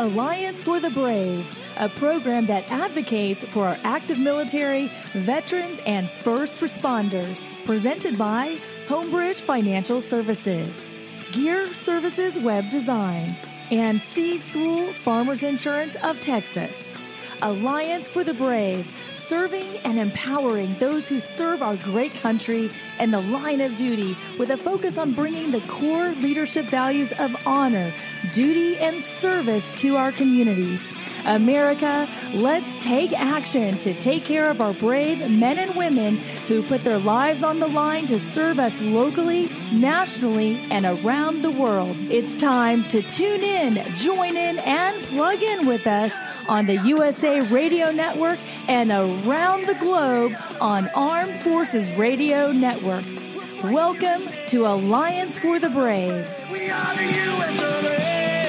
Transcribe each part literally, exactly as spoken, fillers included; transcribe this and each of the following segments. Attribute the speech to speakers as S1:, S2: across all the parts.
S1: Alliance for the Brave, a program that advocates for our active military, veterans, and first responders. Presented by Homebridge Financial Services, Gear Services Web Design, and Steve Sewell, Farmers Insurance of Texas. Alliance for the Brave, serving and empowering those who serve our great country in the line of duty with a focus on bringing the core leadership values of honor, duty, and service to our communities. America, let's take action to take care of our brave men and women who put their lives on the line to serve us locally, nationally, and around the world. It's time to tune in, join in, and plug in with us on the U S A Radio Network and around the globe on Armed Forces Radio Network. Welcome to Alliance for the Brave.
S2: We are the U S A.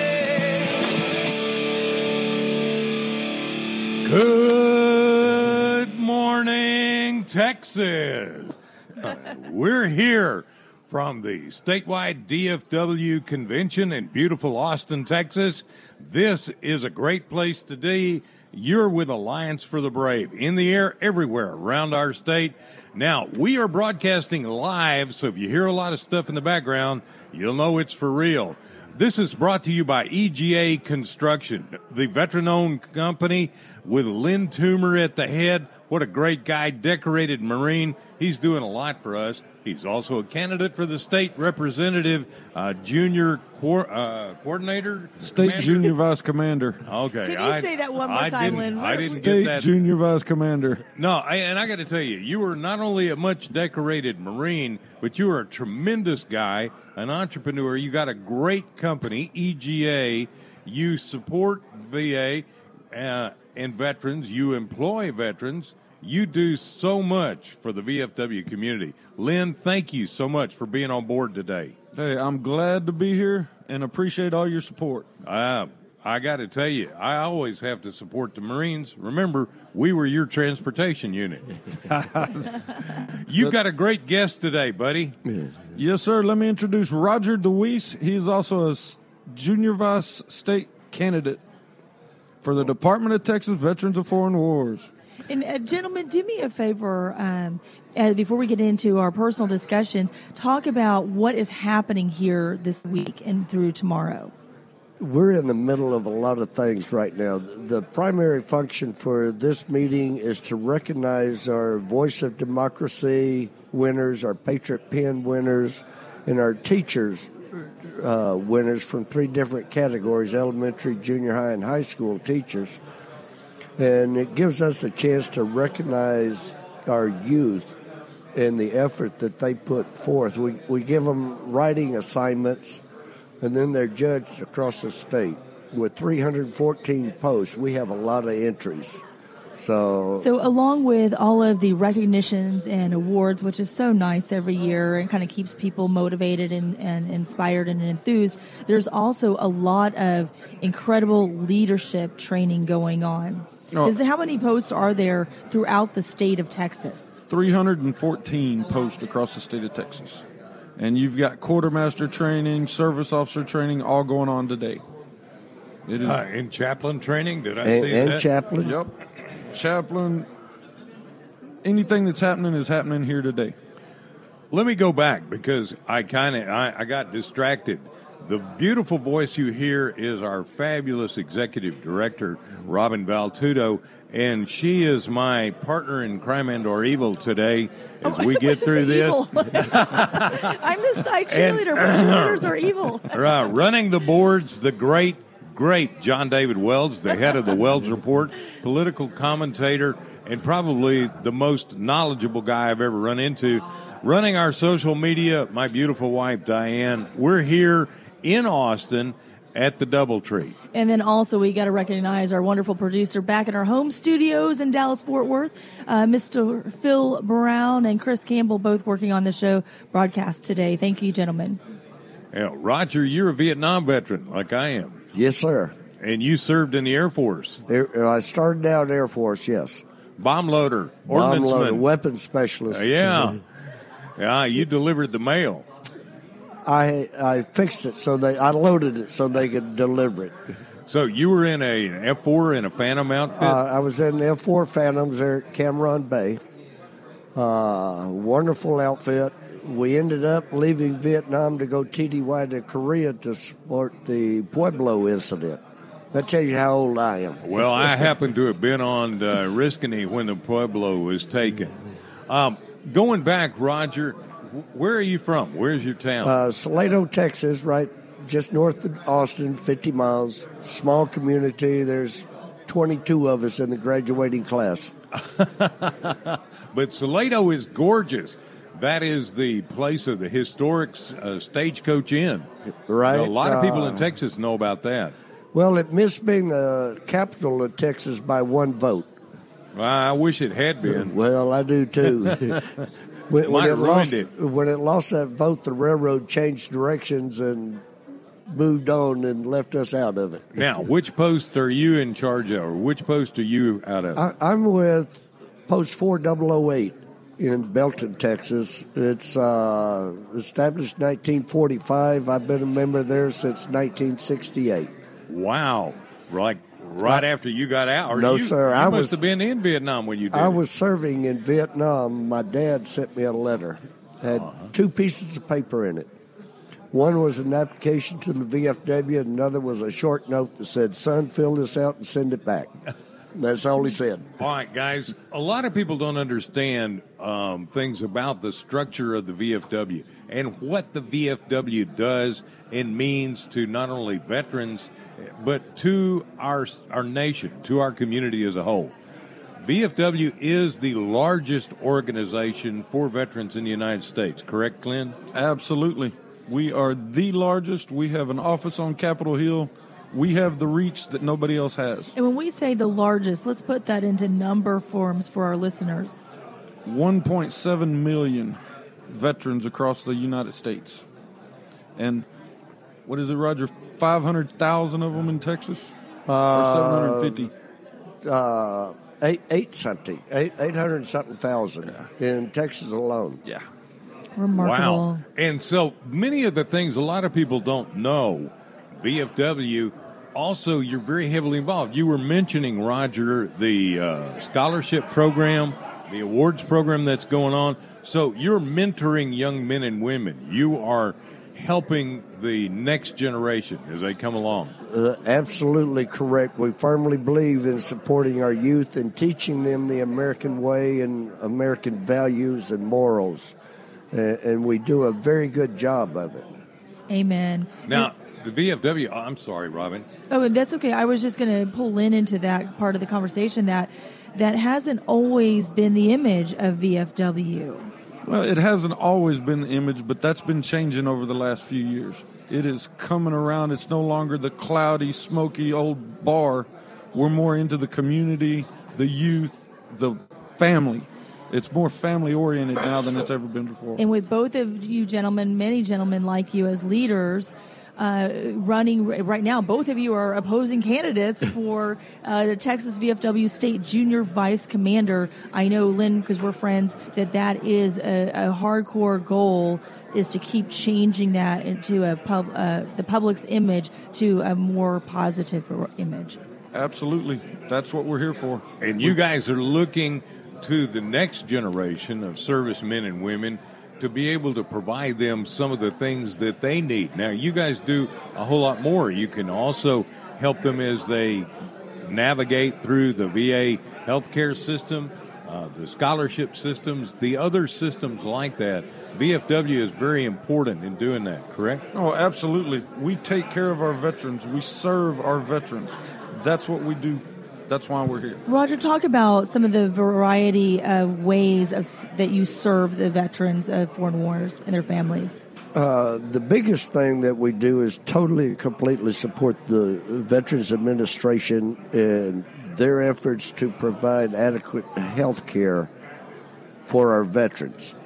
S2: Good morning, Texas. Uh, we're here from the statewide D F W convention in beautiful Austin, Texas. This is a great place to be. You're with Alliance for the Brave, in the air everywhere around our state. Now, we are broadcasting live, so if you hear a lot of stuff in the background, you'll know it's for real. This is brought to you by E G A Construction, the veteran-owned company with Lynn Toomer at the head. What a great guy, decorated Marine. He's doing a lot for us. He's also a candidate for the state representative, uh, junior co- uh, coordinator?
S3: State
S2: commander?
S3: Junior Vice Commander.
S2: Okay.
S1: Can you
S2: I,
S1: say that one more
S2: I
S1: time,
S2: didn't,
S1: Lynn?
S2: I didn't
S3: State
S2: get that.
S3: Junior Vice Commander.
S2: No, I, and I got to tell you, you are not only a much decorated Marine, but you are a tremendous guy, an entrepreneur. You got a great company, E G A. You support V A uh, and veterans. You employ veterans. You do so much for the V F W community. Lynn, thank you so much for being on board today.
S3: Hey, I'm glad to be here and appreciate all your support.
S2: Uh, I got to tell you, I always have to support the Marines. Remember, we were your transportation unit. You've got a great guest today, buddy.
S3: Yes, sir. Let me introduce Roger DeWeese. He's also a Junior Vice State candidate for the Department of Texas Veterans of Foreign Wars.
S1: And uh, gentlemen, do me a favor, um, uh, before we get into our personal discussions, talk about what is happening here this week and through tomorrow.
S4: We're in the middle of a lot of things right now. The primary function for this meeting is to recognize our Voice of Democracy winners, our Patriot Pen winners, and our teachers uh, winners from three different categories, elementary, junior high, and high school teachers. And it gives us a chance to recognize our youth and the effort that they put forth. We we give them writing assignments, and then they're judged across the state. With three hundred fourteen posts, we have a lot of entries. So,
S1: so along with all of the recognitions and awards, which is so nice every year and kind of keeps people motivated and, and inspired and enthused, there's also a lot of incredible leadership training going on.
S3: Oh.
S1: Is how many posts are there throughout the state of Texas?
S3: three hundred fourteen posts across the state of Texas. And you've got quartermaster training, service officer training, all going on today. It is
S2: Uh, in chaplain training, did I
S4: and,
S2: see
S4: and
S2: that?
S4: chaplain.
S3: Yep. Chaplain. Anything that's happening is happening here today.
S2: Let me go back because I kind of I, I got distracted. The beautiful voice you hear is our fabulous executive director, Robin Valtudo, and she is my partner in crime and or evil today as
S1: Oh,
S2: we get through this.
S1: Evil. I'm the side cheerleader, but cheerleaders are evil.
S2: Uh, running the boards, the great, great John David Wells, the head of the Wells Report, political commentator, and probably the most knowledgeable guy I've ever run into. Running our social media, my beautiful wife, Diane. We're here in Austin at the Doubletree.
S1: And then also we got to recognize our wonderful producer back in our home studios in Dallas-Fort Worth, uh, Mister Phil Brown and Chris Campbell, both working on the show broadcast today. Thank you, gentlemen.
S2: Yeah, Roger, you're a Vietnam veteran like I am.
S4: Yes, sir.
S2: And you served in the Air Force.
S4: Air, I started out Air Force, yes.
S2: Bomb loader,
S4: Bomb
S2: ordnanceman.
S4: loader, weapons specialist.
S2: Uh, yeah. Yeah, you delivered the mail.
S4: I I fixed it so they I loaded it so they could deliver it.
S2: So you were in a an F four in a Phantom outfit?
S4: Uh, I was in F four Phantoms there at Cameron Bay. Uh, wonderful outfit. We ended up leaving Vietnam to go T D Y to Korea to support the Pueblo incident. That tells you how old I am.
S2: Well, I happen to have been on uh, Riscony when the Pueblo was taken. Um, going back, Roger, where are you from? Where's your town?
S4: Uh, Salado, Texas, right just north of Austin, fifty miles. Small community. There's twenty-two of us in the graduating class.
S2: But Salado is gorgeous. That is the place of the historic uh, Stagecoach Inn.
S4: Right.
S2: A lot of people
S4: uh,
S2: in Texas know about that.
S4: Well, it missed being the capital of Texas by one vote.
S2: I wish it had been.
S4: Well, I do too. when, when,
S2: Might
S4: it
S2: have
S4: lost,
S2: ruined it.
S4: when it lost that vote, the railroad changed directions and moved on and left us out of it.
S2: Now, which post are you in charge of, or which post are you out of?
S4: I, I'm with Post four thousand eight in Belton, Texas. It's uh, established nineteen forty-five. I've been a member there since nineteen sixty-eight.
S2: Wow. Like right after you got out? Or
S4: No,
S2: you,
S4: sir.
S2: You
S4: I
S2: must
S4: was-
S2: have been in Vietnam when you did
S4: I
S2: it.
S4: was serving in Vietnam. My dad sent me a letter. Had two pieces of paper in it. One was an application to the V F W, and another was a short note that said, "Son, fill this out and send it back." That's all he said.
S2: All right, guys. A lot of people don't understand um, things about the structure of the V F W and what the V F W does and means to not only veterans, but to our our nation, to our community as a whole. V F W is the largest organization for veterans in the United States, correct, Glenn?
S3: Absolutely. We are the largest. We have an office on Capitol Hill. We have the reach that nobody else has.
S1: And when we say the largest, let's put that into number forms for our listeners.
S3: one point seven million veterans across the United States. And what is it, Roger? five hundred thousand of them in Texas? Or seven hundred fifty?
S4: Uh, eight, eight something, eight, eight hundred something thousand in Texas alone.
S3: Yeah.
S1: Remarkable.
S2: Wow. And so many of the things a lot of people don't know, V F W, also you're very heavily involved. You were mentioning, Roger, the uh, scholarship program, the awards program that's going on. So you're mentoring young men and women. You are helping the next generation as they come along.
S4: Uh, absolutely correct. We firmly believe in supporting our youth and teaching them the American way and American values and morals. Uh, and we do a very good job of it.
S1: Amen.
S2: Now, the V F W, I'm sorry, Robin.
S1: Oh, and that's okay. I was just going to pull Lynn into that part of the conversation that that hasn't always been the image of V F W.
S3: Well, it hasn't always been the image, but that's been changing over the last few years. It is coming around. It's no longer the cloudy, smoky old bar. We're more into the community, the youth, the family. It's more family-oriented now than it's ever been before.
S1: And with both of you gentlemen, many gentlemen like you as leaders, uh, running right now, both of you are opposing candidates for uh, the Texas V F W State Junior Vice Commander. I know, Lynn, because we're friends, that that is a, a hardcore goal, is to keep changing that into a pub, uh, the public's image to a more positive image.
S3: Absolutely. That's what we're here for.
S2: And you guys are looking to the next generation of servicemen and women to be able to provide them some of the things that they need. Now, you guys do a whole lot more. You can also help them as they navigate through the V A healthcare system, uh, the scholarship systems, the other systems like that. V F W is very important in doing that, correct?
S3: Oh, absolutely. We take care of our veterans. We serve our veterans. That's what we do. That's why we're here.
S1: Roger, talk about some of the variety of ways of that you serve the veterans of foreign wars and their families.
S4: Uh, the biggest thing that we do is totally and completely support the Veterans Administration and their efforts to provide adequate health care for our veterans.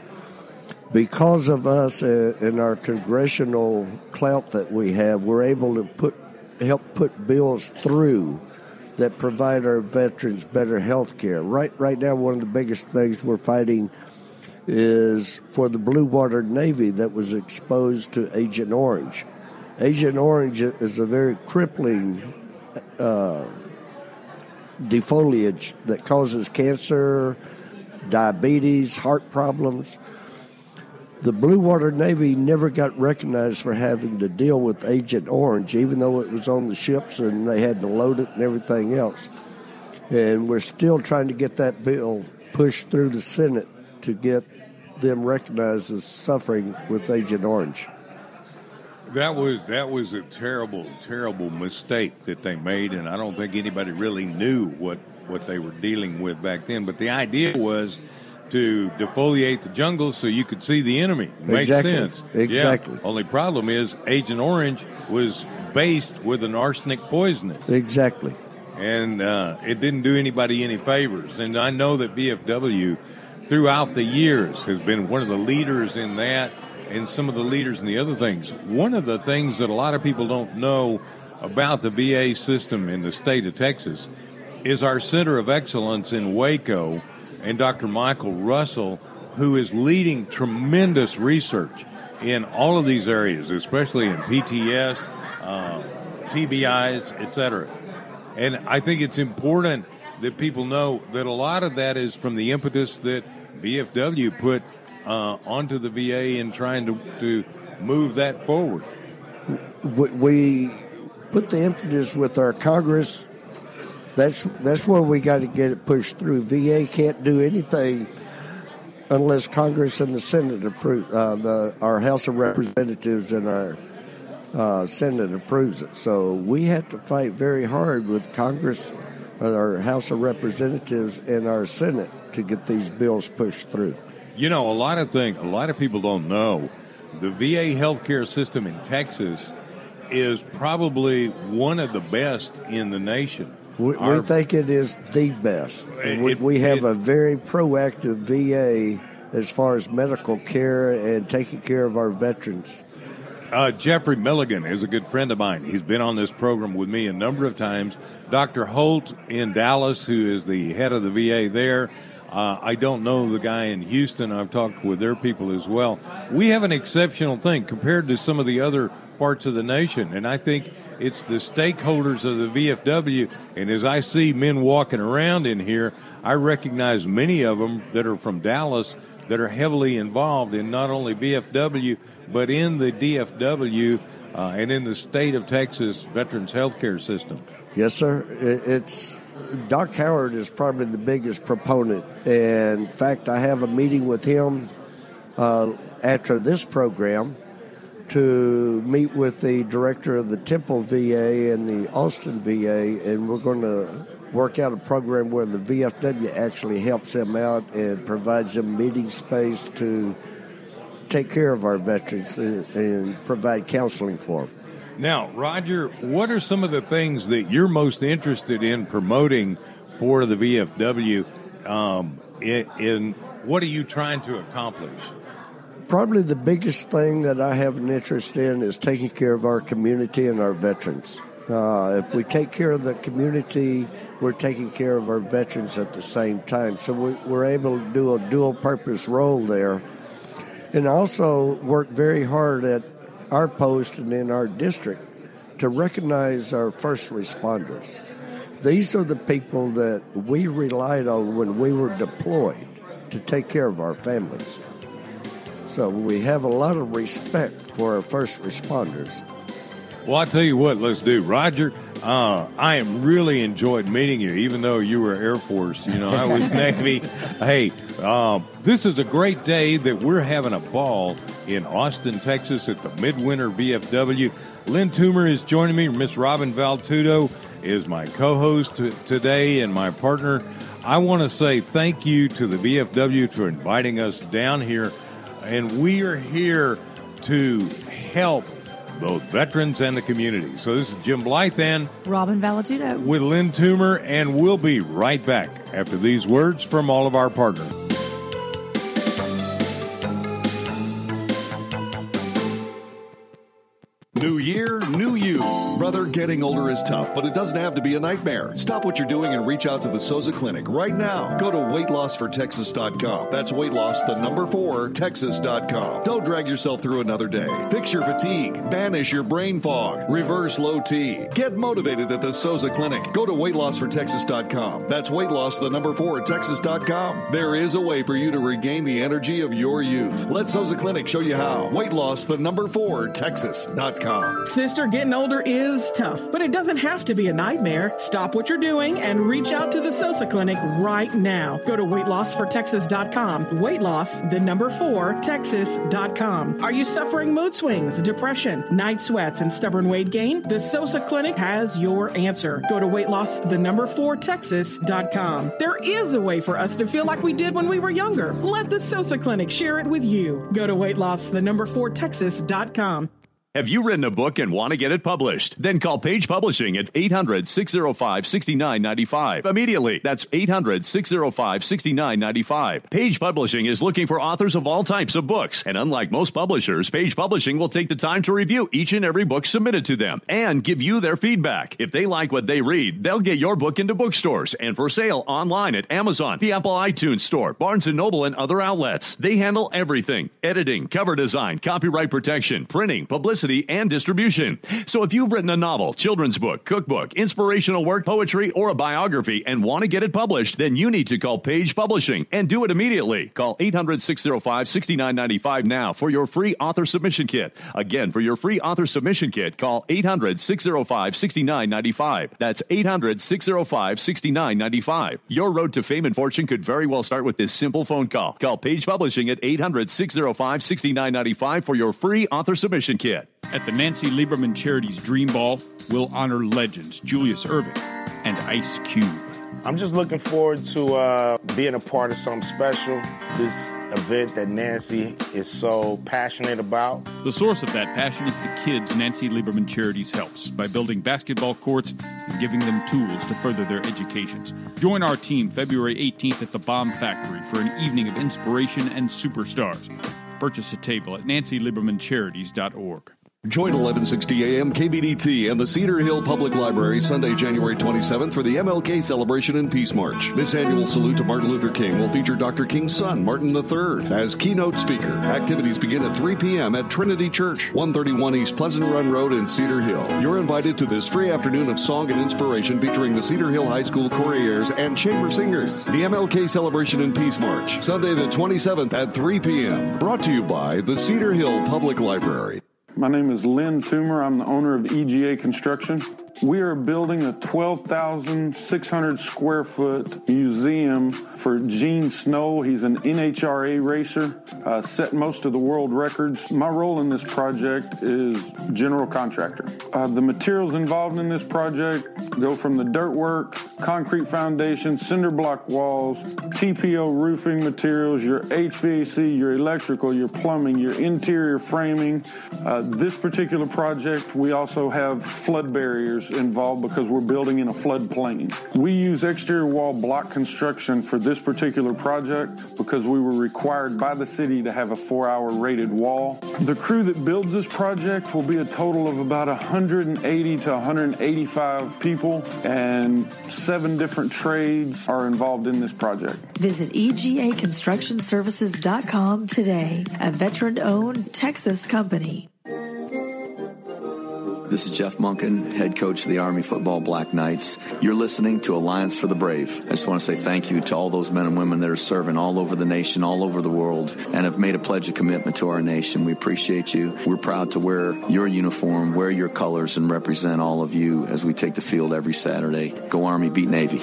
S4: Because of us uh, and our congressional clout that we have, we're able to put help put bills through that provide our veterans better health care. Right, right now, one of the biggest things we're fighting is for the Blue Water Navy that was exposed to Agent Orange. Agent Orange is a very crippling uh, defoliage that causes cancer, diabetes, heart problems. The Blue Water Navy never got recognized for having to deal with Agent Orange, even though it was on the ships and they had to load it and everything else. And we're still trying to get that bill pushed through the Senate to get them recognized as suffering with Agent Orange.
S2: That was that was a terrible, terrible mistake that they made, and I don't think anybody really knew what, what they were dealing with back then. But the idea was to defoliate the jungle so you could see the enemy. It makes
S4: exactly.
S2: sense.
S4: Exactly.
S2: Yeah. Only problem is Agent Orange was based with an arsenic poisoning.
S4: Exactly.
S2: And uh, it didn't do anybody any favors. And I know that V F W, throughout the years, has been one of the leaders in that, and some of the leaders in the other things. One of the things that a lot of people don't know about the V A system in the state of Texas is our Center of Excellence in Waco, and Doctor Michael Russell, who is leading tremendous research in all of these areas, especially in P T S, uh, T B Is, et cetera. And I think it's important that people know that a lot of that is from the impetus that V F W put uh, onto the V A in trying to, to move that forward.
S4: We put the impetus with our Congress. That's that's where we got to get it pushed through. V A can't do anything unless Congress and the Senate approve. Uh, the our House of Representatives and our uh, Senate approves it. So we have to fight very hard with Congress, uh, our House of Representatives, and our Senate to get these bills pushed through.
S2: You know, a lot of things, a lot of people don't know. The V A healthcare system in Texas is probably one of the best in the nation.
S4: We,
S2: Our,
S4: we think it is the best.
S2: It,
S4: we, we have
S2: it,
S4: a very proactive V A as far as medical care and taking care of our veterans.
S2: Uh, Jeffrey Milligan is a good friend of mine. He's been on this program with me a number of times. Doctor Holt in Dallas, who is the head of the V A there. Uh, I don't know the guy in Houston. I've talked with their people as well. We have an exceptional thing compared to some of the other parts of the nation, and I think it's the stakeholders of the V F W. And as I see men walking around in here, I recognize many of them that are from Dallas that are heavily involved in not only V F W, but in the D F W uh, and in the state of Texas Veterans Healthcare System.
S4: Yes, sir. It's Doc Howard is probably the biggest proponent. And in fact, I have a meeting with him uh, after this program to meet with the director of the Temple V A and the Austin V A, and we're going to work out a program where the V F W actually helps them out and provides them meeting space to take care of our veterans and, and provide counseling for them.
S2: Now, Roger, what are some of the things that you're most interested in promoting for the V F W? Um, in, in what are you trying to accomplish?
S4: Probably the biggest thing that I have an interest in is taking care of our community and our veterans. Uh, if we take care of the community, we're taking care of our veterans at the same time. So we, we're able to do a dual-purpose role there. And also work very hard at our post and in our district to recognize our first responders. These are the people that we relied on when we were deployed to take care of our families. So we have a lot of respect for our first responders.
S2: Well, I'll tell you what, let's do. Roger, uh, I am really enjoyed meeting you, even though you were Air Force. You know, I was Navy. Hey, uh, this is a great day that we're having a ball in Austin, Texas at the Midwinter V F W. Lynn Toomer is joining me. Miss Robin Valtudo is my co-host t- today and my partner. I want to say thank you to the V F W for inviting us down here. And we are here to help both veterans and the community. So this is Jim Blythe and
S1: Robin Valtudo
S2: with Lynn Toomer, and we'll be right back after these words from all of our partners.
S5: New year, new to you. Brother, getting older is tough, but it doesn't have to be a nightmare. Stop what you're doing and reach out to the Sosa Clinic right now. Go to weight loss for texas dot com. That's weight loss, the number four, texas dot com. Don't drag yourself through another day. Fix your fatigue. Banish your brain fog. Reverse low T. Get motivated at the Sosa Clinic. Go to weight loss for texas dot com. That's weight loss, the number four, texas dot com. There is a way for you to regain the energy of your youth. Let Sosa Clinic show you how. Weight loss, the number four, texas dot com.
S6: Sister, getting older is tough, but it doesn't have to be a nightmare. Stop what you're doing and reach out to the Sosa Clinic right now. Go to weight loss for texas dot com. Weight loss, the number four, texas dot com. Are you suffering mood swings, depression, night sweats, and stubborn weight gain? The Sosa Clinic has your answer. Go to weight loss, the number four, texas dot com. There is a way for us to feel like we did when we were younger. Let the Sosa Clinic share it with you. Go to weight loss, the number four, texas dot com.
S7: Have you written a book and want to get it published? Then call Page Publishing at eight hundred, six oh five, six nine nine five. Immediately. That's eight hundred, six oh five, six nine nine five. Page Publishing is looking for authors of all types of books. And unlike most publishers, Page Publishing will take the time to review each and every book submitted to them and give you their feedback. If they like what they read, they'll get your book into bookstores and for sale online at Amazon, the Apple iTunes Store, Barnes and Noble, and other outlets. They handle everything: editing, cover design, copyright protection, printing, publicity, and distribution. So if you've written a novel, children's book, cookbook, inspirational work, poetry, or a biography and want to get it published, then you need to call Page Publishing and do it immediately. Call eight hundred, six oh five, six nine nine five now for your free author submission kit. Again, for your free author submission kit, call eight hundred, six oh five, six nine nine five. That's eight hundred, six oh five, six nine nine five. Your road to fame and fortune could very well start with this simple phone call. Call Page Publishing at eight hundred, six oh five, six nine nine five for your free author submission kit.
S8: At the Nancy Lieberman Charities Dream Ball, we'll honor legends Julius Erving and Ice Cube.
S9: I'm just looking forward to uh, being a part of something special. This event that Nancy is so passionate about.
S8: The source of that passion is the kids Nancy Lieberman Charities helps by building basketball courts and giving them tools to further their educations. Join our team February eighteenth at the Bomb Factory for an evening of inspiration and superstars. Purchase a table at nancy lieberman charities dot org.
S5: Join eleven sixty A M K B D T and the Cedar Hill Public Library Sunday, January twenty-seventh for the M L K Celebration and Peace March. This annual salute to Martin Luther King will feature Doctor King's son, Martin the third, as keynote speaker. Activities begin at three p.m. at Trinity Church, one thirty-one East Pleasant Run Road in Cedar Hill. You're invited to this free afternoon of song and inspiration featuring the Cedar Hill High School Couriers and Chamber Singers. The M L K Celebration and Peace March, Sunday the twenty-seventh at three p.m. Brought to you by the Cedar Hill Public Library.
S3: My name is Lynn Toomer. I'm the owner of E G A Construction. We are building a twelve thousand six hundred square foot museum for Gene Snow. He's an N H R A racer, uh, set most of the world records. My role in this project is general contractor. Uh, the materials involved in this project go from the dirt work, concrete foundation, cinder block walls, T P O roofing materials, your H V A C, your electrical, your plumbing, your interior framing. Uh, this particular project, we also have flood barriers involved because we're building in a floodplain. We use exterior wall block construction for this particular project because we were required by the city to have a four-hour rated wall. The crew that builds this project will be a total of about one hundred eighty to one hundred eighty-five people, and seven different trades are involved in this project.
S1: Visit E G A construction services dot com today, a veteran-owned Texas company.
S10: This is Jeff Monken, head coach of the Army Football Black Knights. You're listening to Alliance for the Brave. I just want to say thank you to all those men and women that are serving all over the nation, all over the world, and have made a pledge of commitment to our nation. We appreciate you. We're proud to wear your uniform, wear your colors, and represent all of you as we take the field every Saturday. Go Army, beat Navy.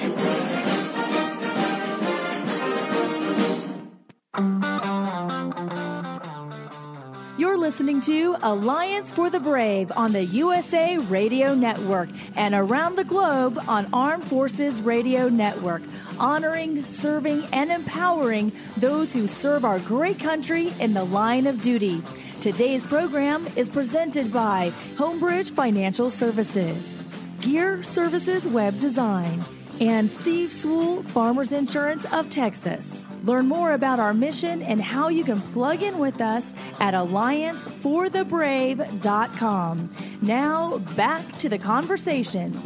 S1: You're listening to Alliance for the Brave on the U S A Radio Network and around the globe on Armed Forces Radio Network, honoring, serving, and empowering those who serve our great country in the line of duty. Today's program is presented by Homebridge Financial Services, Gear Services Web Design, and Steve Swool, Farmers Insurance of Texas. Learn more about our mission and how you can plug in with us at alliance for the brave dot com. Now, back to the conversation.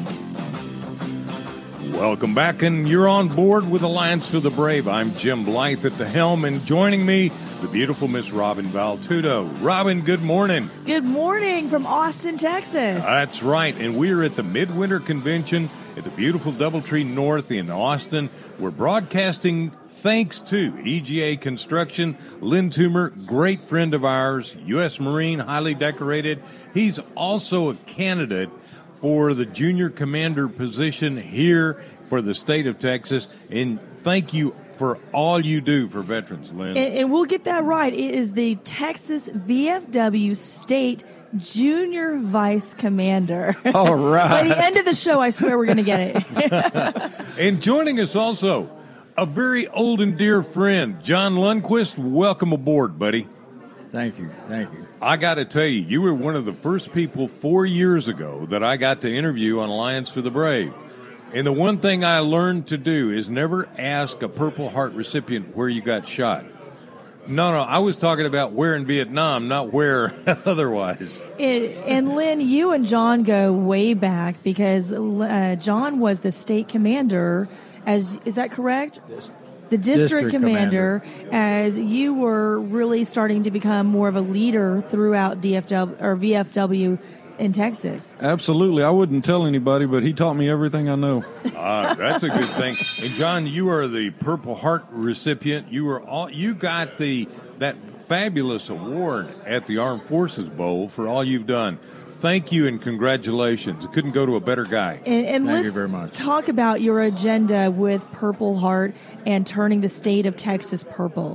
S2: Welcome back, and you're on board with Alliance for the Brave. I'm Jim Blythe at the helm, and joining me, the beautiful Miss Robin Valtudo. Robin, good morning.
S1: Good morning from Austin, Texas.
S2: That's right, and we're at the Midwinter Convention at the beautiful Doubletree North in Austin. We're broadcasting thanks to E G A Construction. Lynn Toomer, great friend of ours, U S Marine, highly decorated. He's also a candidate for the junior commander position here for the state of Texas. And thank you for all you do for veterans, Lynn.
S1: And, and we'll get that right. It is the Texas V F W State Junior Vice Commander.
S11: All right.
S1: By the end of the show, I swear we're going to get it.
S2: And joining us also, a very old and dear friend, John Lundquist. Welcome aboard, buddy.
S11: Thank you. Thank you.
S2: I got to tell you, you were one of the first people four years ago that I got to interview on Alliance for the Brave. And the one thing I learned to do is never ask a Purple Heart recipient where you got shot. No, no, I was talking about where in Vietnam, not where otherwise.
S1: It, and Lynn, you and John go way back because uh, John was the state commander. As is that correct?
S11: Yes.
S1: The district,
S11: district
S1: commander,
S11: commander,
S1: as you were really starting to become more of a leader throughout D F W or V F W in Texas.
S3: Absolutely. I wouldn't tell anybody, but he taught me everything I know.
S2: Ah, that's a good thing. And John, you are the Purple Heart recipient. You were all you got the that fabulous award at the Armed Forces Bowl for all you've done. Thank you and congratulations. It couldn't go to a better guy.
S1: And, and
S11: Thank
S1: let's
S11: you very much.
S1: talk about your agenda with Purple Heart and turning the state of Texas purple.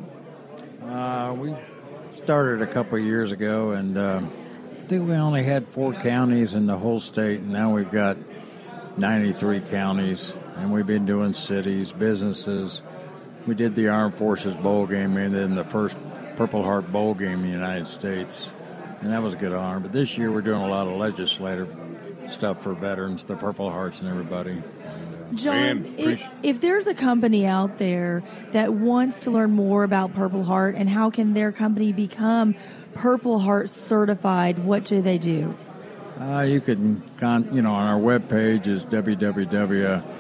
S11: Uh, we started a couple of years ago, and uh, I think we only had four counties in the whole state, and now we've got ninety-three counties, and we've been doing cities, businesses. We did the Armed Forces Bowl game, and then the first Purple Heart Bowl game in the United States. And that was a good honor. But this year we're doing a lot of legislative stuff for veterans, the Purple Hearts and everybody. And, uh,
S1: John,
S2: Man,
S1: if, if there's a company out there that wants to learn more about Purple Heart and how can their company become Purple Heart certified, what do they do?
S11: Uh, you can, con- you know, on our webpage is w w w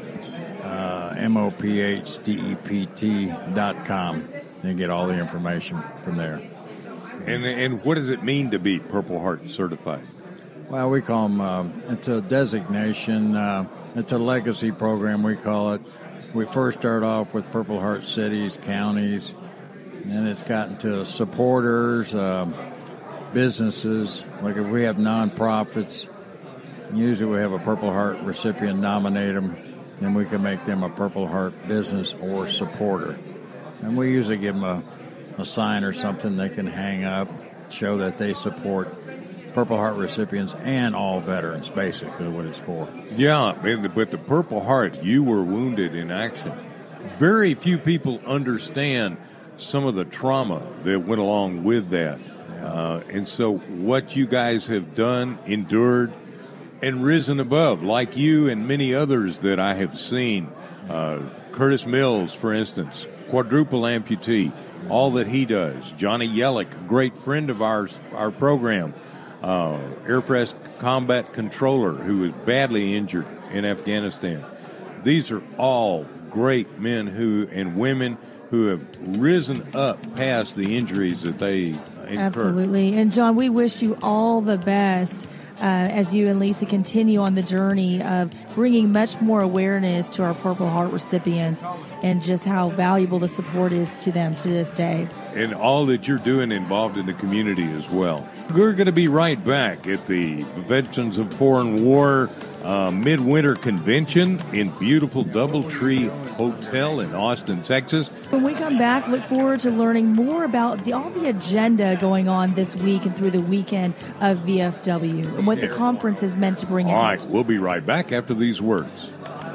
S11: dot m o p h d e p t dot com. And get all the information from there.
S2: And and what does it mean to be Purple Heart certified?
S11: Well, we call them, uh, it's a designation. Uh, it's a legacy program, we call it. We first start off with Purple Heart cities, counties, and then it's gotten to supporters, uh, businesses. Like if we have nonprofits, usually we have a Purple Heart recipient nominate them, then we can make them a Purple Heart business or supporter. And we usually give them a a sign or something they can hang up, show that they support Purple Heart recipients and all veterans, basically what it's for.
S2: Yeah, but the Purple Heart, you were wounded in action. Very few people understand some of the trauma that went along with that.
S11: Yeah.
S2: Uh, and so what you guys have done, endured, and risen above, like you and many others that I have seen. Uh, Curtis Mills, for instance, quadruple amputee, all that he does. Johnny Yellick, a great friend of ours, our program, uh, Air Force Combat Controller, who was badly injured in Afghanistan. These are all great men who and women who have risen up past the injuries that they incurred.
S1: Absolutely. And John, we wish you all the best uh, as you and Lisa continue on the journey of bringing much more awareness to our Purple Heart recipients and just how valuable the support is to them to this day.
S2: And all that you're doing involved in the community as well. We're going to be right back at the Veterans of Foreign War uh, Midwinter Convention in beautiful Doubletree Hotel in Austin, Texas.
S1: When we come back, look forward to learning more about the, all the agenda going on this week and through the weekend of V F W and what the conference is meant to bring
S2: All
S1: out.
S2: right, we'll be right back after these words.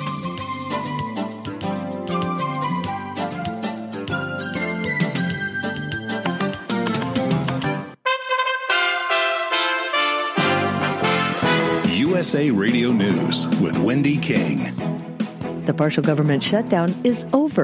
S12: U S A Radio News with Wendy King.
S13: The partial government shutdown is over.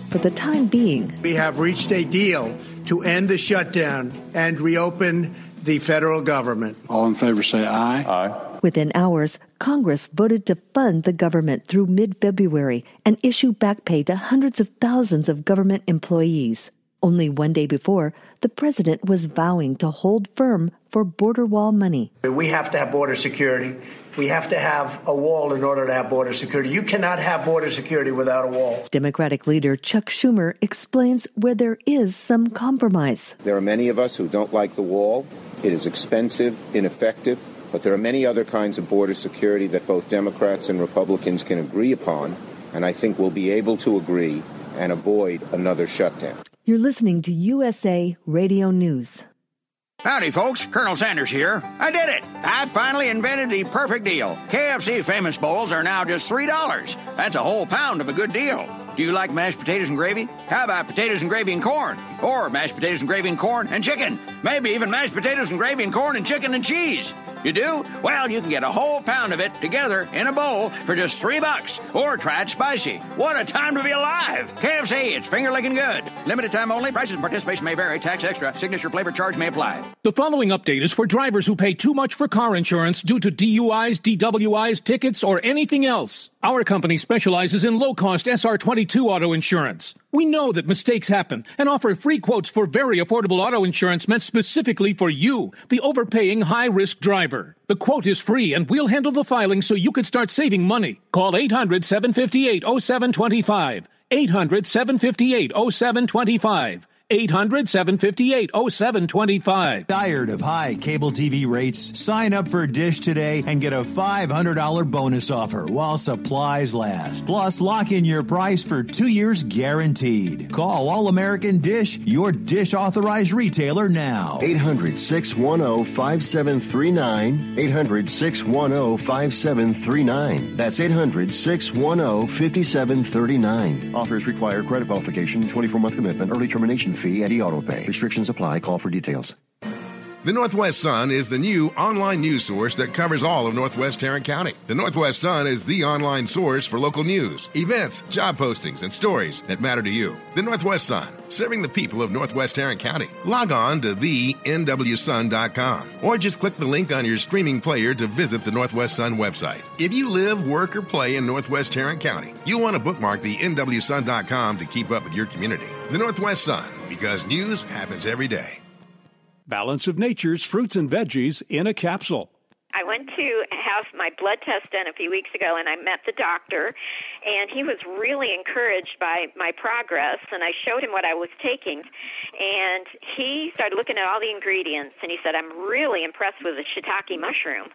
S12: for the time being.
S13: We have reached a deal to end the shutdown and reopen the federal government.
S14: All in favor say aye. Aye.
S12: Within hours, Congress voted to fund the government through mid-February and issue back pay to hundreds of thousands of government employees. Only one day before, the president was vowing to hold firm for border wall money.
S15: We have to have border security. We have to have a wall in order to have border security. You cannot have border security without a wall.
S12: Democratic leader Chuck Schumer explains where there is some compromise.
S16: There are many of us who don't like the wall. It is expensive, ineffective, but there are many other kinds of border security that both Democrats and Republicans can agree upon, and I think we'll be able to agree and avoid another shutdown.
S12: You're listening to U S A Radio News.
S17: Howdy, folks. Colonel Sanders here. I did it. I finally invented the perfect deal. K F C Famous Bowls are now just three dollars. That's a whole pound of a good deal. Do you like mashed potatoes and gravy? How about potatoes and gravy and corn? Or mashed potatoes and gravy and corn and chicken? Maybe even mashed potatoes and gravy and corn and chicken and cheese. You do? Well, you can get a whole pound of it together in a bowl for just three bucks. Or try it spicy. What a time to be alive! K F C, it's finger-licking good. Limited time only. Prices and participation may vary. Tax extra. Signature flavor charge may apply.
S18: The following update is for drivers who pay too much for car insurance due to D U Is, D W Is, tickets, or anything else. Our company specializes in low-cost S R twenty-two auto insurance. We know that mistakes happen and offer free quotes for very affordable auto insurance meant specifically for you, the overpaying high-risk driver. The quote is free, and we'll handle the filing so you can start saving money. Call eight hundred, seven five eight, oh seven two five. eight hundred, seven five eight, oh seven two five. eight hundred, seven five eight, oh seven two five.
S19: Tired of high cable T V rates? Sign up for Dish today and get a five hundred dollars bonus offer while supplies last. Plus, lock in your price for two years guaranteed. Call All American Dish, your Dish authorized retailer now.
S20: eight hundred, six one zero, five seven three nine. eight hundred, six one zero, five seven three nine. That's eight hundred, six one zero, five seven three nine. Offers require credit qualification, twenty-four month commitment, early termination fee, and e-auto pay. Restrictions apply. Call for details.
S21: The Northwest Sun is the new online news source that covers all of Northwest Tarrant County. The Northwest Sun is the online source for local news, events, job postings, and stories that matter to you. The Northwest Sun, serving the people of Northwest Tarrant County. Log on to the N W sun dot com or just click the link on your streaming player to visit the Northwest Sun website. If you live, work, or play in Northwest Tarrant County, you'll want to bookmark the N W sun dot com to keep up with your community. The Northwest Sun, because news happens every day.
S22: Balance of Nature's fruits and veggies in a capsule.
S23: I went to have my blood test done a few weeks ago, and I met the doctor, and he was really encouraged by my progress, and I showed him what I was taking, and he started looking at all the ingredients, and he said, I'm really impressed with the shiitake mushroom.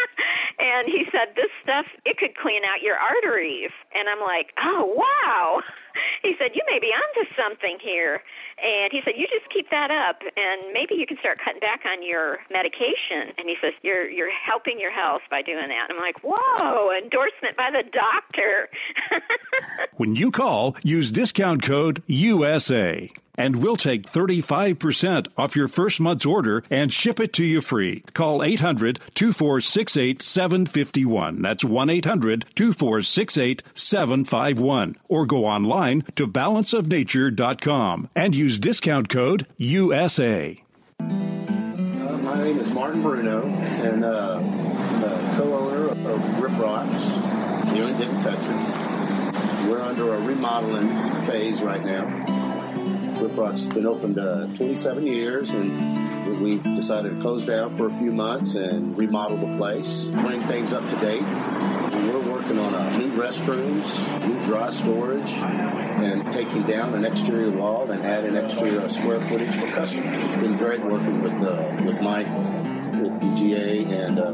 S23: And he said, this stuff, it could clean out your arteries. And I'm like, oh, wow. He said, you may be onto something here. And he said, you just keep that up, and maybe you can start cutting back on your medication. And he says, you're you're helping your health by doing that. And I'm like, whoa, endorsement by the doctor.
S22: When you call, use discount code U S A. And we'll take thirty-five percent off your first month's order and ship it to you free. Call eight hundred, two four six eight, seven five one. That's one eight hundred, two four six eight, seven five one. Or go online to balance of nature dot com and use discount code U S A.
S24: Uh, my name is Martin Bruno, and uh, I'm the co-owner of Rip Rocks here in Denton, Texas. We're under a remodeling phase right now. Rip Rock's been open uh, twenty-seven years, and we've decided to close down for a few months and remodel the place, bring things up to date. We're working on a new restrooms, new dry storage, and taking down an exterior wall and adding extra square footage for customers. It's been great working with uh, with Mike, with E G A, and, uh,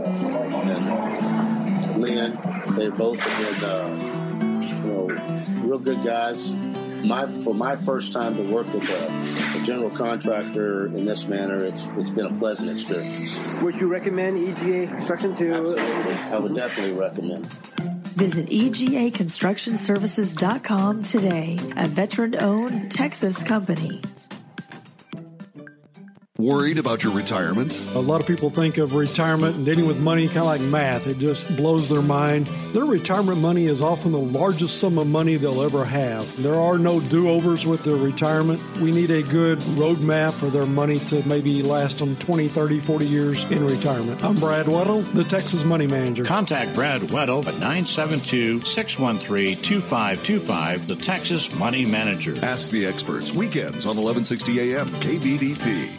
S24: and Lynn. They both have been uh, you know, real good guys. My, for my first time to work with a, a general contractor in this manner, it's it's been a pleasant experience.
S25: Would you recommend E G A Construction to?
S24: Absolutely. I would definitely recommend.
S1: Visit E G A construction services dot com today, a veteran-owned Texas company.
S5: worried about your retirement?
S14: A lot of people think of retirement and dealing with money kind of like math. It just blows their mind. Their retirement money is often the largest sum of money they'll ever have. There are no do-overs with their retirement. We need a good roadmap for their money to maybe last them twenty, thirty, forty years in retirement. I'm Brad Weddle, the Texas Money Manager.
S4: Contact Brad Weddle at nine seven two, six one three, two five two five, the Texas Money Manager.
S5: Ask the experts. Weekends on eleven sixty A M K B D T.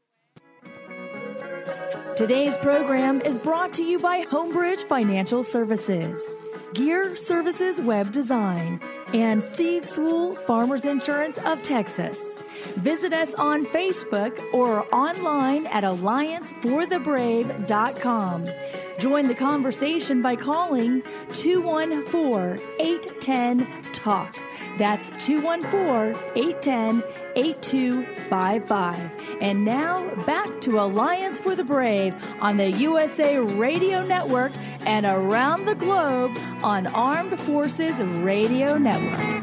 S1: Today's program is brought to you by Homebridge Financial Services, Gear Services Web Design, and Steve Sewell, Farmers Insurance of Texas. Visit us on Facebook or online at alliance for the brave dot com. Join the conversation by calling two one four, eight one zero, T A L K. That's two one four, eight one zero, eight two five five. And now back to Alliance for the Brave on the U S A Radio Network and around the globe on Armed Forces Radio Network.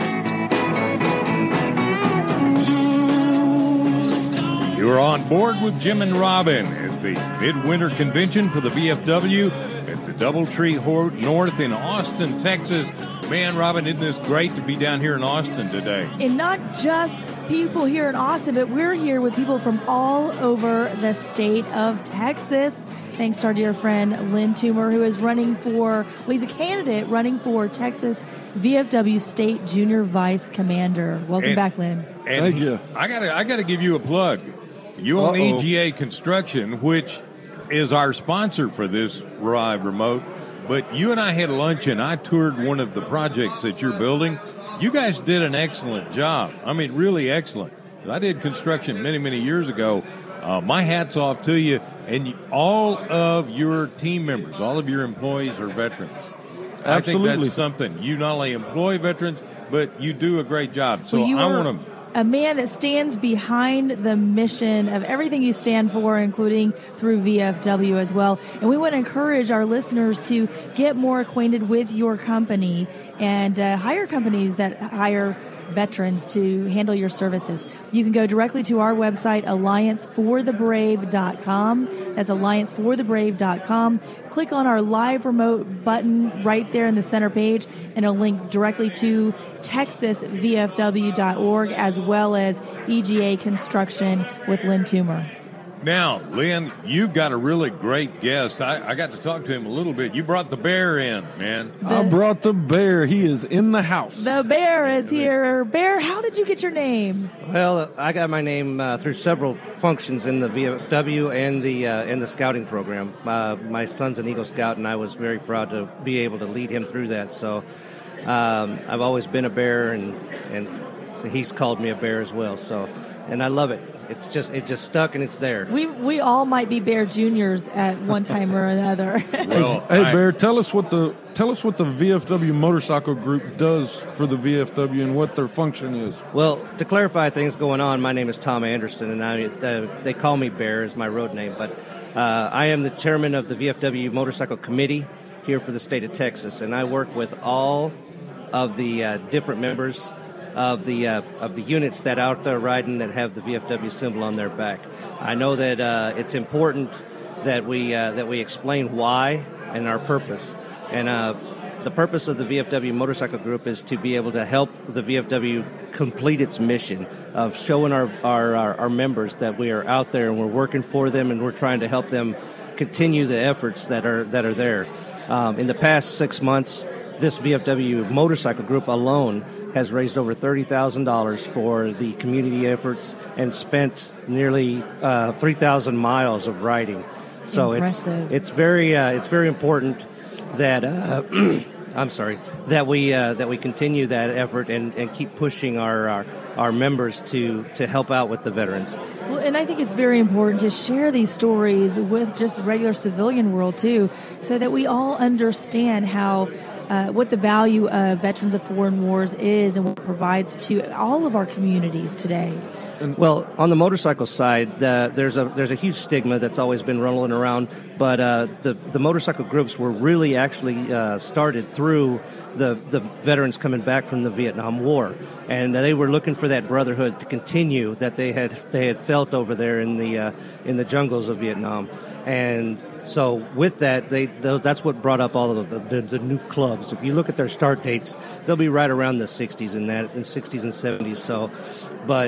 S2: You are on board with Jim and Robin at the Midwinter Convention for the V F W at the Doubletree North in Austin, Texas. Man, Robin, isn't this great to be down here in Austin today?
S1: And not just people here in Austin, but we're here with people from all over the state of Texas. Thanks to our dear friend Lynn Toomer, who is running for, well, he's a candidate running for Texas V F W State Junior Vice Commander. Welcome
S2: and,
S1: back, Lynn.
S2: And
S3: Thank you.
S2: I gotta, I gotta give you a plug. You own E G A Construction, which is our sponsor for this live remote. But you and I had lunch, and I toured one of the projects that you're building. You guys did an excellent job. I mean, really excellent. I did construction many, many years ago. Uh, my hat's off to you. And you, all of your team members, all of your employees are veterans.
S3: Absolutely.
S2: I think that's something. You not only employ veterans, but you do a great job. So
S1: well,
S2: I want to...
S1: a man that stands behind the mission of everything you stand for, including through V F W as well. And we want to encourage our listeners to get more acquainted with your company and uh, hire companies that hire veterans to handle your services. You can go directly to our website, alliance for the brave dot com. That's alliance for the brave dot com. Click on our live remote button right there in the center page, and it'll link directly to texas v f w dot org as well as E G A Construction with Lynn Toomer.
S2: Now, Lynn, you got a really great guest. I, I got to talk to him a little bit. You brought the bear in, man.
S3: The, I brought the bear. He is in the house.
S1: The bear is here. Bear, how did you get your name?
S6: Well, I got my name uh, through several functions in the V F W and the uh, in the scouting program. Uh, my son's an Eagle Scout, and I was very proud to be able to lead him through that. So um, I've always been a bear, and and he's called me a bear as well. So, and I love it. It's just it just stuck and it's there.
S1: We we all might be Bear Juniors at one time or another.
S2: Well,
S3: hey
S2: I,
S3: Bear, tell us what the tell us what the V F W Motorcycle Group does for the V F W and what their function is.
S6: Well, to clarify things going on, my name is Tom Anderson, and I uh, they call me Bear is my road name, but uh, I am the chairman of the V F W Motorcycle Committee here for the state of Texas, and I work with all of the uh, different members of the uh, of the units that are out there riding that have the V F W symbol on their back. I know that uh, it's important that we uh, that we explain why and our purpose. And uh, the purpose of the V F W Motorcycle Group is to be able to help the V F W complete its mission of showing our our, our, our members that we are out there and we're working for them and we're trying to help them continue the efforts that are that are there. Um, in the past six months, this V F W Motorcycle Group alone has raised over thirty thousand dollars for the community efforts and spent nearly uh, three thousand miles of riding. So
S1: Impressive.
S6: it's it's very uh, it's very important that uh, I'm sorry that we uh, that we continue that effort and, and keep pushing our, our our members to to help out with the veterans.
S1: Well, and I think it's very important to share these stories with just regular civilian world too, so that we all understand how. Uh, what the value of Veterans of Foreign Wars is and what it provides to all of our communities today.
S6: Well, on the motorcycle side, uh, there's a there's a huge stigma that's always been rolling around. But uh, the the motorcycle groups were really actually uh, started through the the veterans coming back from the Vietnam War, and they were looking for that brotherhood to continue that they had they had felt over there in the uh, in the jungles of Vietnam. And so with that, they that's what brought up all of the, the, the new clubs. If you look at their start dates, they'll be right around the sixties and that in sixties and seventies. So, but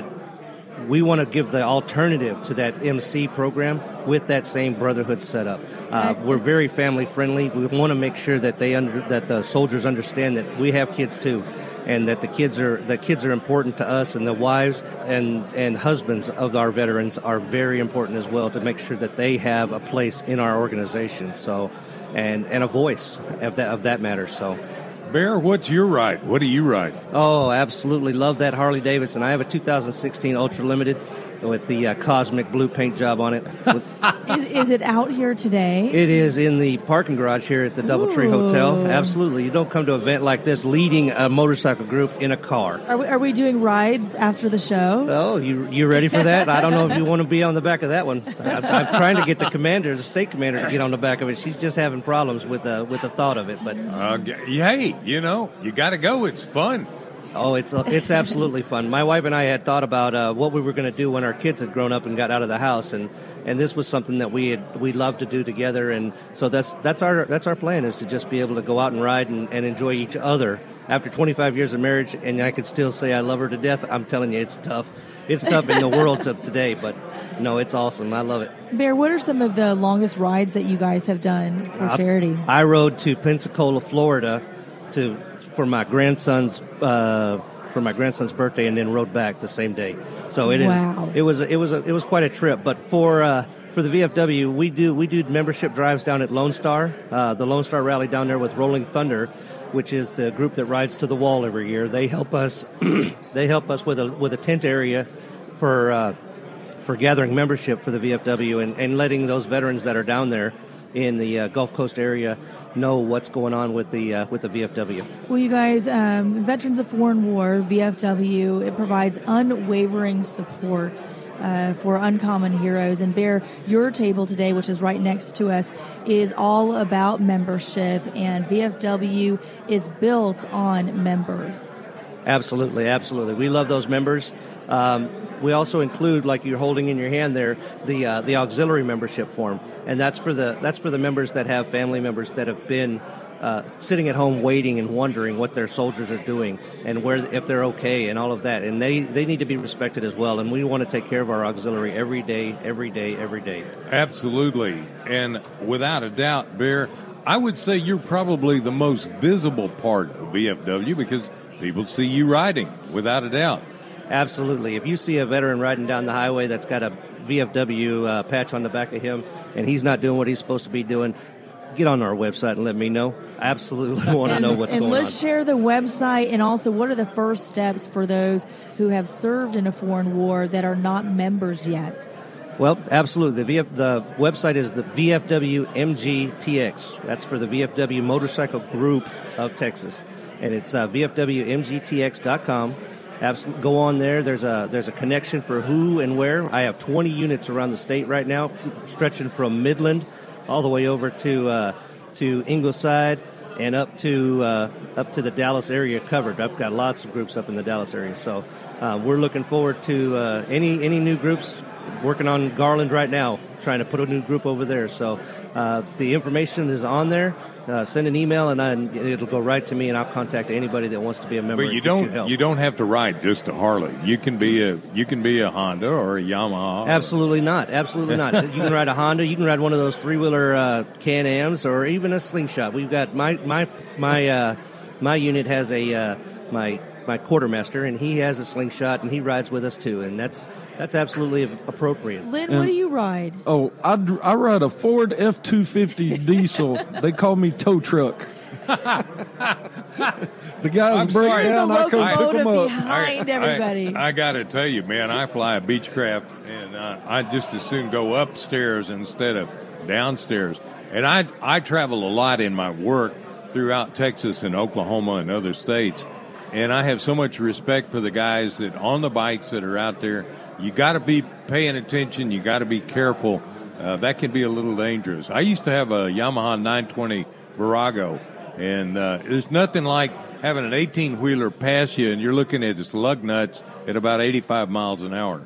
S6: we want to give the alternative to that M C program with that same brotherhood setup. Uh, we're very family friendly. We want to make sure that they under, that the soldiers understand that we have kids too, and that the kids are the kids are important to us, and the wives and and husbands of our veterans are very important as well, to make sure that they have a place in our organization. So, and and a voice of that of that matter. So.
S2: Bear, what's your ride? What do you ride?
S6: Oh, absolutely love that Harley Davidson. I have a two thousand sixteen Ultra Limited with the uh, cosmic blue paint job on it.
S1: is, is it out here today?
S6: It is in the parking garage here at the Doubletree Hotel. Absolutely. You don't come to an event like this leading a motorcycle group in a car.
S1: Are we, are we doing rides after the show?
S6: Oh, you you ready for that? I don't know if you want to be on the back of that one. I, I'm trying to get the commander, the state commander, to get on the back of it. She's just having problems with the, with the thought of it. But
S2: uh, hey, you know, you got to go. It's fun.
S6: Oh, it's it's absolutely fun. My wife and I had thought about uh, what we were going to do when our kids had grown up and got out of the house, and, and this was something that we had we loved to do together. And so that's that's our that's our plan, is to just be able to go out and ride and, and enjoy each other. After twenty-five years of marriage, and I could still say I love her to death. I'm telling you, it's tough. It's tough in the world of today, but no, it's awesome. I love it.
S1: Bear, what are some of the longest rides that you guys have done for
S6: I,
S1: charity?
S6: I rode to Pensacola, Florida, to for my grandson's uh, for my grandson's birthday, and then rode back the same day. So it
S1: wow.
S6: is it was it was a, it was quite a trip. But for uh, for the V F W, we do we do membership drives down at Lone Star, uh, the Lone Star Rally down there with Rolling Thunder, which is the group that rides to the wall every year. They help us they help us with a with a tent area for uh, for gathering membership for the V F W, and, and letting those veterans that are down there in the uh, Gulf Coast area know what's going on with the uh, with the V F W.
S1: Well, you guys, um, Veterans of Foreign War, V F W, it provides unwavering support uh, for uncommon heroes. And Bear, your table today, which is right next to us, is all about membership, and V F W is built on members.
S6: Absolutely, absolutely. We love those members. Um, we also include, like you're holding in your hand there, the uh, the auxiliary membership form, and that's for the that's for the members that have family members that have been uh, sitting at home waiting and wondering what their soldiers are doing and where if they're okay and all of that, and they they need to be respected as well. And we want to take care of our auxiliary every day, every day, every day.
S2: Absolutely, and without a doubt, Bear, I would say you're probably the most visible part of V F W because people see you riding, without a doubt.
S6: Absolutely. If you see a veteran riding down the highway that's got a V F W uh, patch on the back of him and he's not doing what he's supposed to be doing, get on our website and let me know. I absolutely want to know what's
S1: and
S6: going on.
S1: And let's share the website, and also what are the first steps for those who have served in a foreign war that are not members yet?
S6: Well, absolutely. The, V F, the website is the V F W M G T X. That's for the V F W Motorcycle Group of Texas. And it's uh, V F W M G T X dot com. Absolutely. Go on there. There's a there's a connection for who and where. I have twenty units around the state right now, stretching from Midland all the way over to uh, to Ingleside and up to uh, up to the Dallas area covered. I've got lots of groups up in the Dallas area, so uh, we're looking forward to uh, any any new groups. Working on Garland right now, trying to put a new group over there. So uh, the information is on there. Uh, send an email, and, I, and it'll go right to me, and I'll contact anybody that wants to be a member.
S2: But you
S6: and
S2: don't
S6: get you, help.
S2: you don't have to ride just a Harley. You can be a you can be a Honda or a Yamaha.
S6: Absolutely not. Absolutely not. You can ride a Honda. You can ride one of those three wheeler uh, Can-Ams, or even a Slingshot. We've got my my my uh, my unit has a uh, my. my quartermaster, and he has a Slingshot, and he rides with us too, and that's that's absolutely appropriate.
S1: Lynn,
S3: And-
S1: what do you ride?
S3: Oh, I, dr- I ride a Ford F two fifty diesel. They call me tow truck. The guys
S2: I'm
S3: break
S2: sorry.
S3: down, I come pick them up.
S1: Behind everybody.
S2: I, I got to tell you, man, I fly a Beechcraft, and uh, I just as soon go upstairs instead of downstairs. And I I travel a lot in my work throughout Texas and Oklahoma and other states. And I have so much respect for the guys that on the bikes that are out there you got to be paying attention. You got to be careful. Uh, that can be a little dangerous. I used to have a Yamaha nine twenty Virago, and uh, there's nothing like having an eighteen-wheeler pass you, and you're looking at its lug nuts at about eighty-five miles an hour.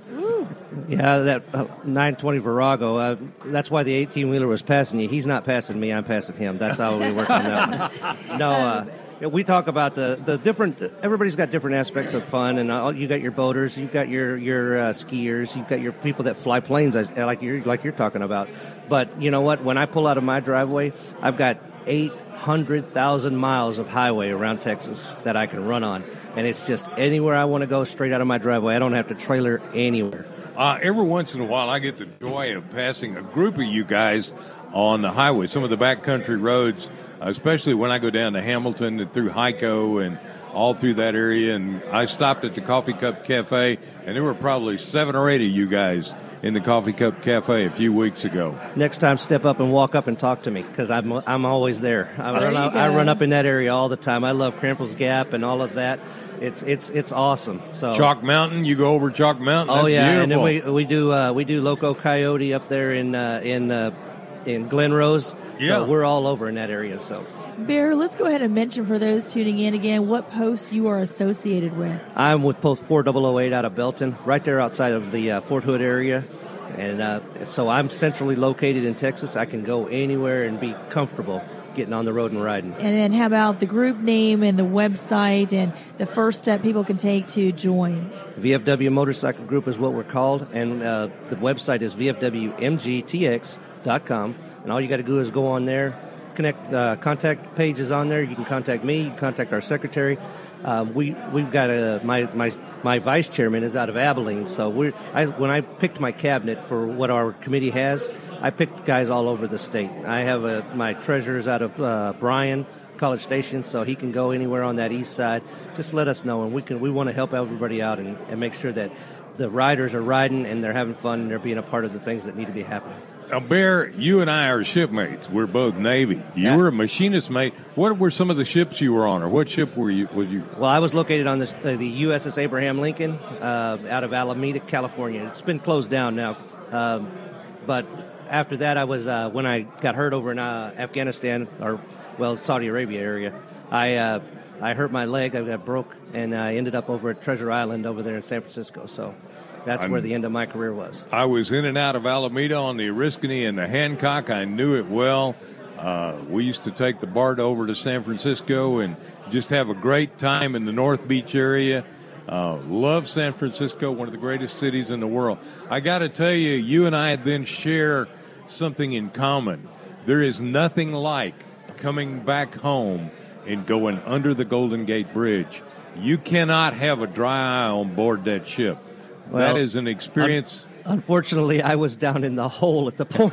S6: Yeah, that uh, nine twenty Virago, uh, that's why the eighteen-wheeler was passing you. He's not passing me, I'm passing him. That's how we work on that one. No, uh, we talk about the, the different, everybody's got different aspects of fun, and uh, you got your boaters, you've got your, your uh, skiers, you've got your people that fly planes, like you're, like you're talking about. But you know what? When I pull out of my driveway, I've got eight hundred thousand miles of highway around Texas that I can run on. And it's just anywhere I want to go straight out of my driveway. I don't have to trailer anywhere.
S2: Uh, every once in a while, I get the joy of passing a group of you guys on the highway, some of the backcountry roads, especially when I go down to Hamilton and through Hico and all through that area. And I stopped at the Coffee Cup Cafe, and there were probably seven or eight of you guys in the Coffee Cup Cafe a few weeks ago.
S6: Next time, step up and walk up and talk to me, because I'm I'm always there. I
S1: there
S6: run out, I run up in that area all the time. I love Cramples Gap and all of that. It's it's it's awesome. So
S2: Chalk Mountain, you go over Chalk Mountain.
S6: Oh
S2: That's
S6: yeah,
S2: beautiful.
S6: and then we we do uh, we do Loco Coyote up there in uh, in uh, in Glen Rose.
S2: Yeah.
S6: So we're all over in that area. So
S1: Bear, let's go ahead and mention for those tuning in again what post you are associated with.
S6: I'm with Post four thousand eight out of Belton, right there outside of the uh, Fort Hood area. And uh, so I'm centrally located in Texas. I can go anywhere and be comfortable getting on the road and riding.
S1: And then how about the group name and the website and the first step people can take to join?
S6: V F W Motorcycle Group is what we're called, and uh, the website is v f w m g t x dot com. And all you got to do is go on there, connect, uh, contact page is on there. You can contact me, you can contact our secretary. Uh, we we've got a my my my vice chairman is out of Abilene, so we I when I picked my cabinet for what our committee has, I picked guys all over the state. I have a my treasurer's out of uh, Bryan, College Station, so he can go anywhere on that east side. Just let us know, and we can we want to help everybody out and, and make sure that the riders are riding and they're having fun and they're being a part of the things that need to be happening.
S2: Now, Bear, you and I are shipmates. We're both Navy. You
S6: Yeah.
S2: were a machinist mate. What were some of the ships you were on, or what ship were you? Were you?
S6: Well, I was located on this, uh, the U S S Abraham Lincoln uh, out of Alameda, California. It's been closed down now. Um, but after that, I was uh, when I got hurt over in uh, Afghanistan, or, well, Saudi Arabia area, I uh, I hurt my leg. I got broke, and I ended up over at Treasure Island over there in San Francisco. So that's
S2: I'm-
S6: where the end of my career was.
S2: I was in and out of Alameda on the Oriskany and the Hancock. I knew it well. Uh, we used to take the BART over to San Francisco and just have a great time in the North Beach area. Uh, love San Francisco, one of the greatest cities in the world. I got to tell you, you and I then share something in common. There is nothing like coming back home and going under the Golden Gate Bridge. You cannot have a dry eye on board that ship.
S6: Well,
S2: that is an experience.
S6: Un- unfortunately, I was down in the hole at the point.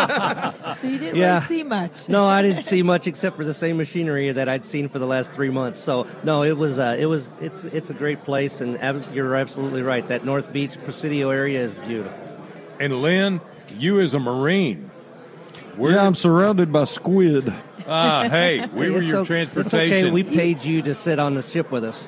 S1: So you didn't
S6: Yeah.
S1: really see much.
S6: No, I didn't see much except for the same machinery that I'd seen for the last three months. So no, it was uh, it was it's it's a great place, and ab- you're absolutely right. That North Beach Presidio area is beautiful.
S2: And Lynn, you as a Marine. Where
S3: yeah, I'm surrounded by squid.
S2: Ah, hey, we were
S6: It's
S2: your
S6: o-
S2: transportation.
S6: It's okay. We paid you to sit on the ship with us.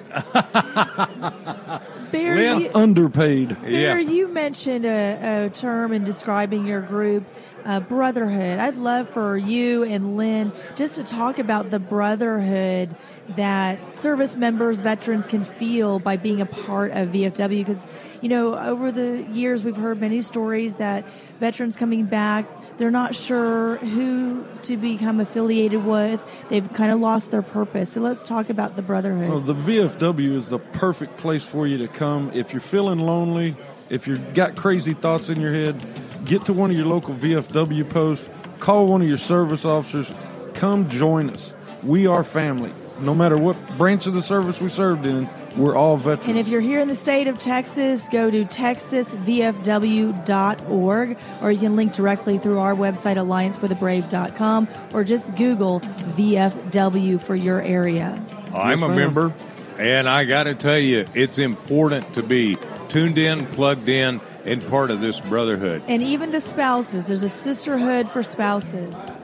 S1: Bear,
S2: Lynn?
S1: you,
S3: Underpaid.
S1: Bear, you mentioned a, a term in describing your group, uh, brotherhood. I'd love for you and Lynn just to talk about the brotherhood that service members, veterans can feel by being a part of V F W. Because, you know, over the years we've heard many stories that veterans coming back, they're not sure who to become affiliated with. They've kind of lost their purpose. So let's talk about the brotherhood.
S3: Well, the V F W is the perfect place for you to come. If you're feeling lonely, if you've got crazy thoughts in your head, get to one of your local V F W posts, call one of your service officers, come join us. We are family. No matter what branch of the service we served in, we're all veterans.
S1: And if you're here in the state of Texas, go to texas v f w dot org, or you can link directly through our website, alliance for the brave dot com, or just Google V F W for your area.
S2: I'm
S3: Yes,
S2: a
S3: ma'am.
S2: member, and I got to tell you, it's important to be tuned in, plugged in, and part of this brotherhood.
S1: And even the spouses, there's a sisterhood for spouses.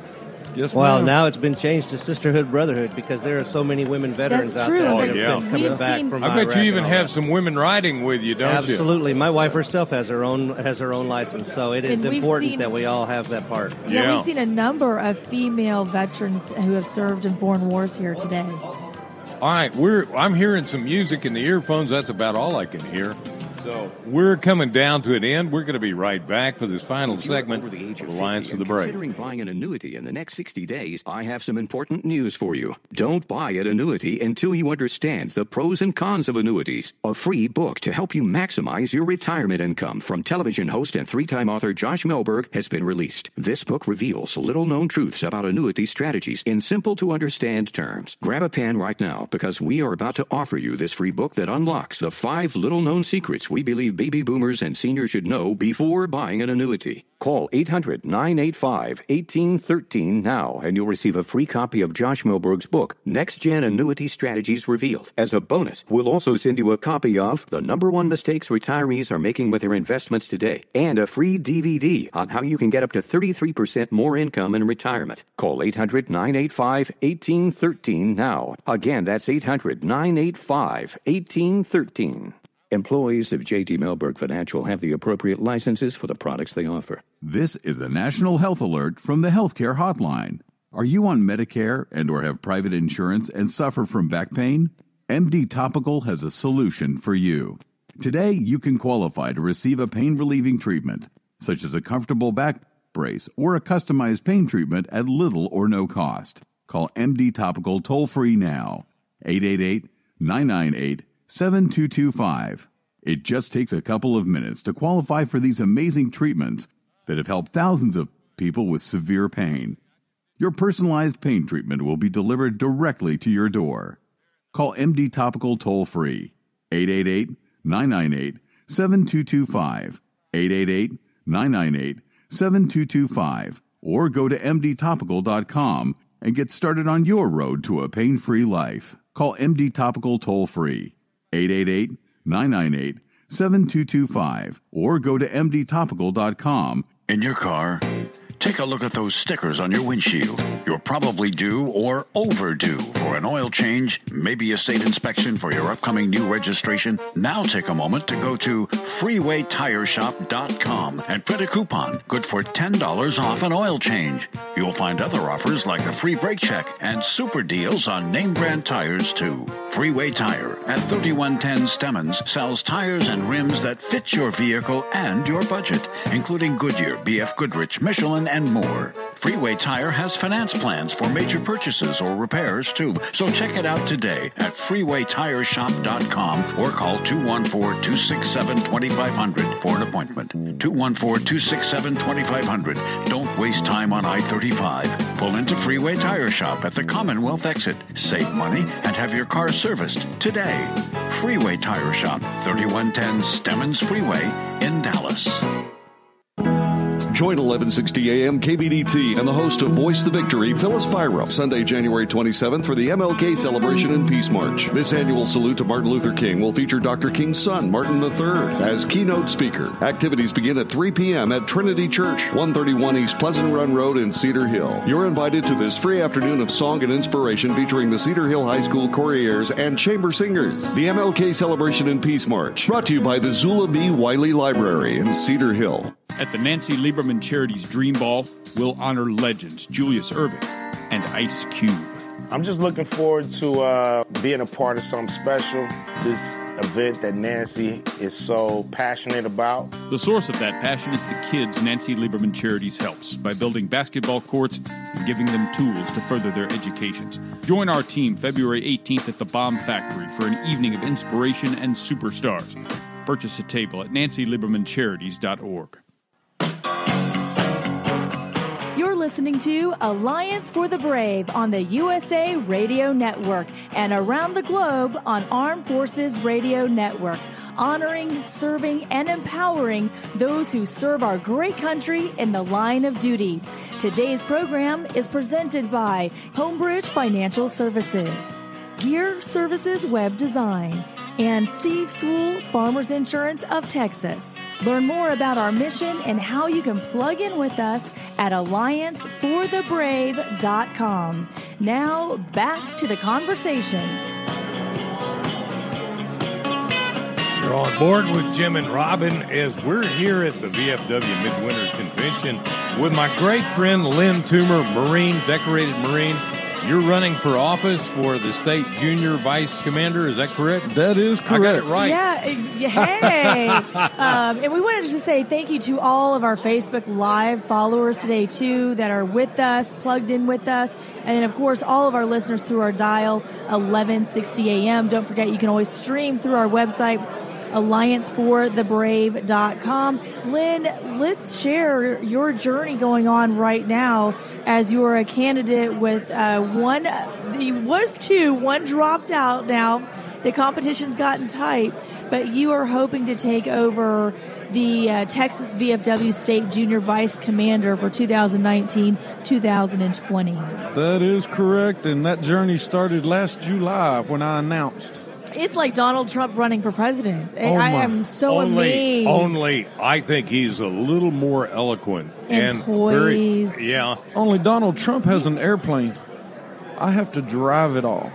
S3: Yes,
S6: well,
S3: ma'am.
S6: now it's been changed to Sisterhood Brotherhood because there are so many women veterans
S1: That's
S6: out
S1: true.
S6: there
S1: Oh,
S6: that have
S2: yeah.
S6: been coming
S1: We've
S6: back
S1: seen-
S6: from
S2: I bet
S6: Iraq
S2: you
S6: and
S2: even
S6: all
S2: have
S6: that.
S2: some women riding with you, don't you?
S6: Absolutely. My wife herself has her own has her own license, so it is
S1: And we've
S6: important
S1: seen-
S6: that we all have that part.
S1: Yeah,
S2: Yeah.
S1: we've seen a number of female veterans who have served in foreign wars here today.
S2: All right, we're I'm hearing some music in the earphones. That's about all I can hear. So we're coming down to an end. We're going to be right back for this final
S7: If you're
S2: segment
S7: over the age
S2: of
S7: of
S2: Alliance
S7: fifty
S2: for the
S7: and
S2: Brave.
S7: considering buying an annuity in the next sixty days, I have some important news for you. Don't buy an annuity until you understand the pros and cons of annuities. A free book to help you maximize your retirement income from television host and three-time author Josh Melberg has been released. This book reveals little-known truths about annuity strategies in simple-to-understand terms. Grab a pen right now because we are about to offer you this free book that unlocks the five little-known secrets we believe baby boomers and seniors should know before buying an annuity. Call eight hundred, nine eight five, one eight one three now and you'll receive a free copy of Josh Melberg's book, Next Gen Annuity Strategies Revealed. As a bonus, we'll also send you a copy of The Number One Mistakes Retirees Are Making with Their Investments Today and a free D V D on how you can get up to thirty-three percent more income in retirement. Call eight hundred, nine eight five, one eight one three now. Again, that's eight hundred, nine eight five, one eight one three. Employees of J D. Melberg Financial have the appropriate licenses for the products they offer.
S8: This is a national health alert from the Healthcare Hotline. Are you on Medicare and or have private insurance and suffer from back pain? M D Topical has a solution for you. Today, you can qualify to receive a pain-relieving treatment, such as a comfortable back brace or a customized pain treatment at little or no cost. Call M D Topical toll-free now, eight eight eight, nine nine eight, seven two two five. It just takes a couple of minutes to qualify for these amazing treatments that have helped thousands of people with severe pain. Your personalized pain treatment will be delivered directly to your door. Call M D Topical toll-free, eight eight eight, nine nine eight, seven two two five, eight eight eight, nine nine eight, seven two two five, or go to m d topical dot com and get started on your road to a pain-free life. Call M D Topical toll-free, eight eight eight, nine nine eight, seven two two five, or go to m d topical dot com.
S4: In your car, take a look at those stickers on your windshield. You're probably due or overdue for an oil change, maybe a state inspection for your upcoming new registration. Now take a moment to go to freeway tire shop dot com and print a coupon good for ten dollars off an oil change. You'll find other offers like a free brake check and super deals on name brand tires too. Freeway Tire at thirty-one ten Stemmons sells tires and rims that fit your vehicle and your budget, including Goodyear, B F Goodrich, Michelin, and more. Freeway Tire has finance plans for major purchases or repairs, too. So check it out today at freeway tire shop dot com or call two one four, two six seven, two five zero zero for an appointment. two one four, two six seven, two five zero zero. Don't waste time on I thirty-five. Pull into Freeway Tire Shop at the Commonwealth exit. Save money and have your car serviced today. Freeway Tire Shop, thirty-one ten Stemmons Freeway in Dallas.
S5: Join eleven sixty A M K B D T and the host of Voice the Victory, Phyllis Byram, Sunday, January twenty-seventh for the M L K Celebration and Peace March. This annual salute to Martin Luther King will feature Doctor King's son, Martin the third, as keynote speaker. Activities begin at three p.m. at Trinity Church, one thirty-one East Pleasant Run Road in Cedar Hill. You're invited to this free afternoon of song and inspiration featuring the Cedar Hill High School Couriers and Chamber Singers. The M L K Celebration and Peace March, brought to you by the Zula B. Wiley Library in Cedar Hill.
S9: At the Nancy Lieberman Charities Dream Ball, we'll honor legends Julius Erving and Ice Cube.
S10: I'm just looking forward to uh, being a part of something special. This event that Nancy is so passionate about.
S9: The source of that passion is the kids Nancy Lieberman Charities helps by building basketball courts and giving them tools to further their educations. Join our team February eighteenth at the Bomb Factory for an evening of inspiration and superstars. Purchase a table at nancy lieberman charities dot org.
S1: You're listening to Alliance for the Brave on the U S A Radio Network and around the globe on Armed Forces Radio Network, honoring, serving, and empowering those who serve our great country in the line of duty. Today's program is presented by Homebridge Financial Services. Gear Services Web Design, and Steve Sewell, Farmers Insurance of Texas. Learn more about our mission and how you can plug in with us at alliance for the brave dot com. Now, back to the conversation.
S2: You're on board with Jim and Robin as we're here at the V F W Midwinter Convention with my great friend Lynn Toomer, Marine, decorated Marine. You're running for office for the state junior vice commander, is that correct?
S3: That is correct.
S2: I got it right.
S1: Yeah, hey. um, and we wanted to say thank you to all of our Facebook Live followers today, too, that are with us, plugged in with us. And then, of course, all of our listeners through our dial, eleven sixty A M. Don't forget, you can always stream through our website, alliance for the brave dot com. Lynn, let's share your journey going on right now as you are a candidate with uh, one, he was two, one dropped out now. The competition's gotten tight, but you are hoping to take over the uh, Texas V F W State Junior Vice Commander for two thousand nineteen to two thousand twenty.
S3: That is correct, and that journey started last July when I announced.
S1: It's like Donald Trump running for president.
S3: Oh
S1: I
S3: my.
S1: am so
S2: only,
S1: amazed.
S2: Only, I think he's a little more eloquent
S1: And
S2: and,
S1: poised.
S2: very, yeah.
S3: Only Donald Trump has an airplane. I have to drive it all.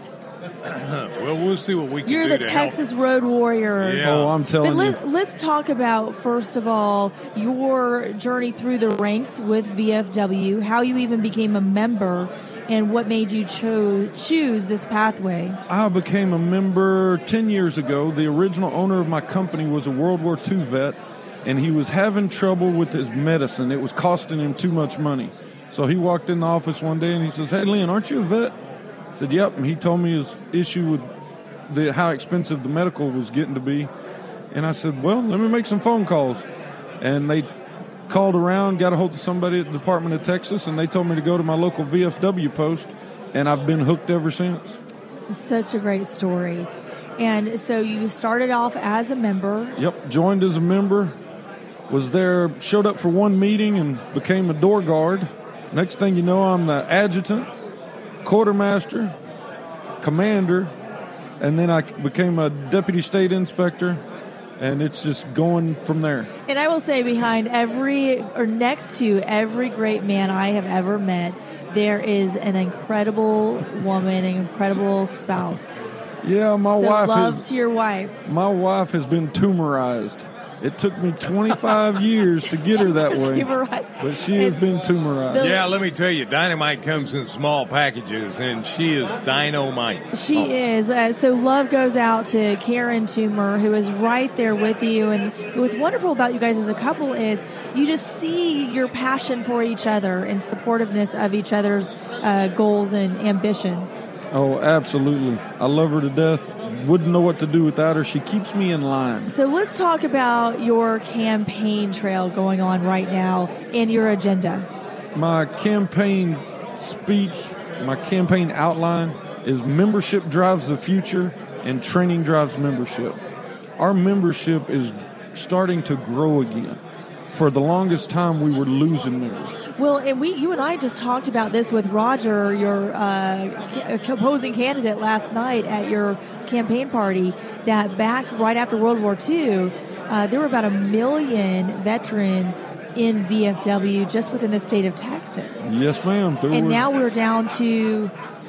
S2: Well, we'll see what we can
S1: You're
S2: do
S1: the
S2: to
S1: Texas road warrior.
S2: Yeah.
S3: Oh, I'm telling
S1: But
S3: you.
S1: let, let's talk about, first of all, your journey through the ranks with V F W, how you even became a member, and what made you cho- choose this pathway.
S3: I became a member ten years ago. The original owner of my company was a World War Two vet, and he was having trouble with his medicine. It was costing him too much money. So he walked in the office one day and he says, "Hey, Lynn, aren't you a vet?" I said, "Yep." And he told me his issue with the how expensive the medical was getting to be. And I said, "Well, let me make some phone calls." And they called around, got a hold of somebody at the Department of Texas, and they told me to go to my local V F W post, and I've been hooked ever since.
S1: It's such a great story. And so you started off as a member.
S3: Yep, joined as a member, was there, showed up for one meeting and became a door guard. Next thing you know, I'm the adjutant, quartermaster, commander, and then I became a deputy state inspector, and it's just going from there.
S1: And I will say, behind every, or next to every great man I have ever met, there is an incredible woman, an incredible spouse.
S3: Yeah, my
S1: so
S3: wife
S1: love
S3: is,
S1: to your wife.
S3: My wife has been tumorized. It took me twenty-five years to get her that way,
S1: Tumorized.
S3: but she has been tumorized.
S2: Yeah, let me tell you, dynamite comes in small packages, and she is dynamite.
S1: She
S2: Oh.
S1: is. Uh, so love goes out to Karen Toomer, who is right there with you. And what's wonderful about you guys as a couple is you just see your passion for each other and supportiveness of each other's uh, goals and ambitions.
S3: Oh, absolutely. I love her to death. Wouldn't know what to do without her. She keeps me in line.
S1: So let's talk about your campaign trail going on right now and your agenda.
S3: My campaign speech, my campaign outline is membership drives the future and training drives membership. Our membership is starting to grow again. For the longest time, we were losing members.
S1: Well, and we, you and I just talked about this with Roger, your uh, opposing candidate, last night at your campaign party, that back right after World War Two, uh, there were about a million veterans in V F W just within the state of Texas.
S3: Yes, ma'am. There
S1: and
S3: was
S1: now we're down to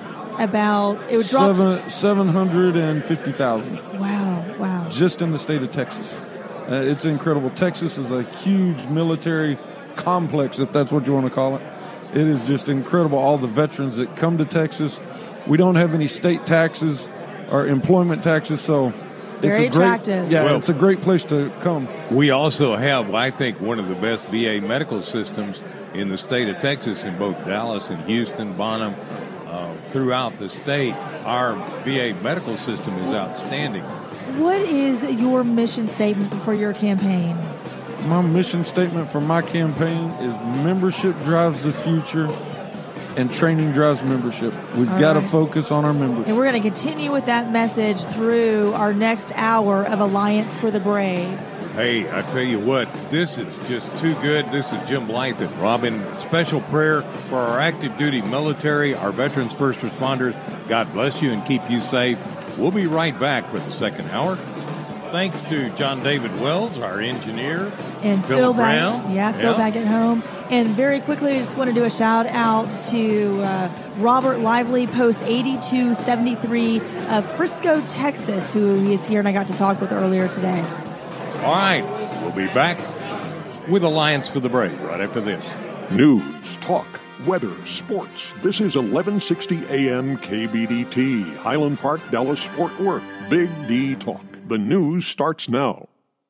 S1: about, it would drop.
S3: seven, seven hundred fifty thousand.
S1: Wow, wow.
S3: Just in the state of Texas. Uh, it's incredible. Texas is a huge military complex, if that's what you want to call it. It is just incredible, all the veterans that come to Texas. We don't have any state taxes or employment taxes, so
S1: Very
S3: it's a great,
S1: attractive.
S3: yeah,
S2: Well,
S3: it's a great place to come.
S2: We also have, I think, one of the best V A medical systems in the state of Texas, in both Dallas and Houston, Bonham, uh, throughout the state. Our V A medical system is outstanding.
S1: What is your mission statement for your campaign?
S3: My mission statement for my campaign is membership drives the future and training drives membership. We've
S1: All
S3: got to
S1: right.
S3: focus on our members.
S1: And we're going to continue with that message through our next hour of Alliance for the Brave.
S2: Hey, I tell you what, this is just too good. This is Jim Blythe and Robin. Special prayer for our active duty military, our veterans, first responders, God bless you and keep you safe. We'll be right back for the second hour. Thanks to John David Wells, our engineer,
S1: and
S2: Phil,
S1: Phil
S2: Brown.
S1: back, yeah, Phil
S2: yeah.
S1: back at home. And very quickly, I just want to do a shout out to uh, Robert Lively, post eighty-two seventy-three of Frisco, Texas, who is here and I got to talk with earlier today.
S2: All right, we'll be back with Alliance for the Brave right after this.
S11: News, talk, weather, sports. This is eleven sixty A M K B D T, Highland Park, Dallas, Fort Worth. Big D Talk. The news starts now.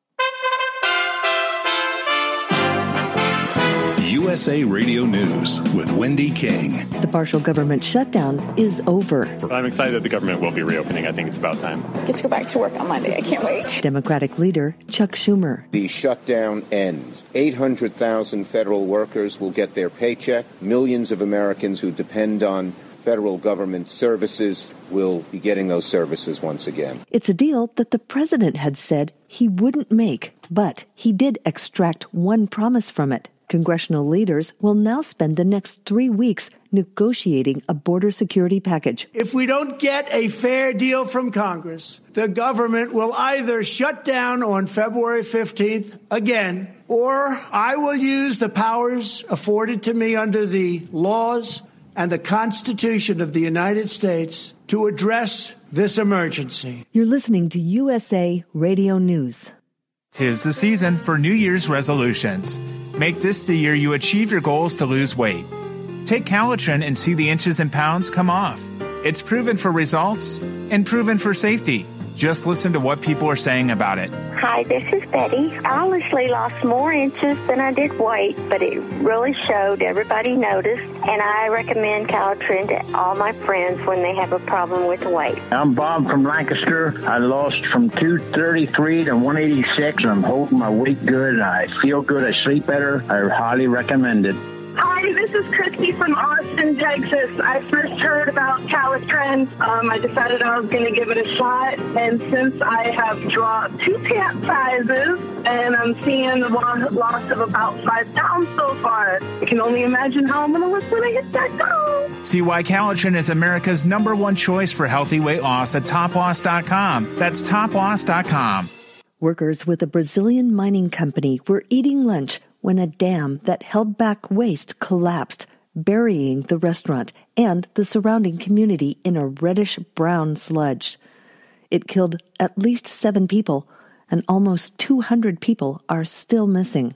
S12: U S A Radio News with Wendy King.
S13: The partial government shutdown is over.
S15: I'm excited that the government will be reopening. I think it's about time.
S16: Get to go back to work on Monday. I can't wait.
S13: Democratic leader Chuck Schumer.
S26: The shutdown ends. eight hundred thousand federal workers will get their paycheck. Millions of Americans who depend on federal government services will be getting those services once again.
S13: It's a deal that the president had said he wouldn't make, but he did extract one promise from it. Congressional leaders will now spend the next three weeks negotiating a border security package.
S27: If we don't get a fair deal from Congress, the government will either shut down on February fifteenth again, or I will use the powers afforded to me under the laws and the Constitution of the United States to address this emergency.
S13: You're listening to U S A Radio News.
S28: 'Tis the season for New Year's resolutions. Make this the year you achieve your goals to lose weight. Take Calitrin and see the inches and pounds come off. It's proven for results and proven for safety. Just listen to what people are saying about it.
S29: Hi, this is Betty. I honestly lost more inches than I did weight, but it really showed. Everybody noticed, and I recommend Calitrin to all my friends when they have a problem with weight.
S30: I'm Bob from Lancaster. I lost from two thirty-three to one eighty-six, and I'm holding my weight good. I feel good. I sleep better. I highly recommend it.
S31: Hi, this is Christy from Austin, Texas. I first heard about Calitrin. Um, I decided I was going to give it a shot, and since I have dropped two pant sizes, and I'm seeing a loss of about five pounds so far, I can only imagine how I'm going to look when I hit that goal.
S28: See why Calitrin is America's number one choice for healthy weight loss at top loss dot com. That's top loss dot com.
S13: Workers with a Brazilian mining company were eating lunch when a dam that held back waste collapsed, burying the restaurant and the surrounding community in a reddish-brown sludge. It killed at least seven people, and almost two hundred people are still missing.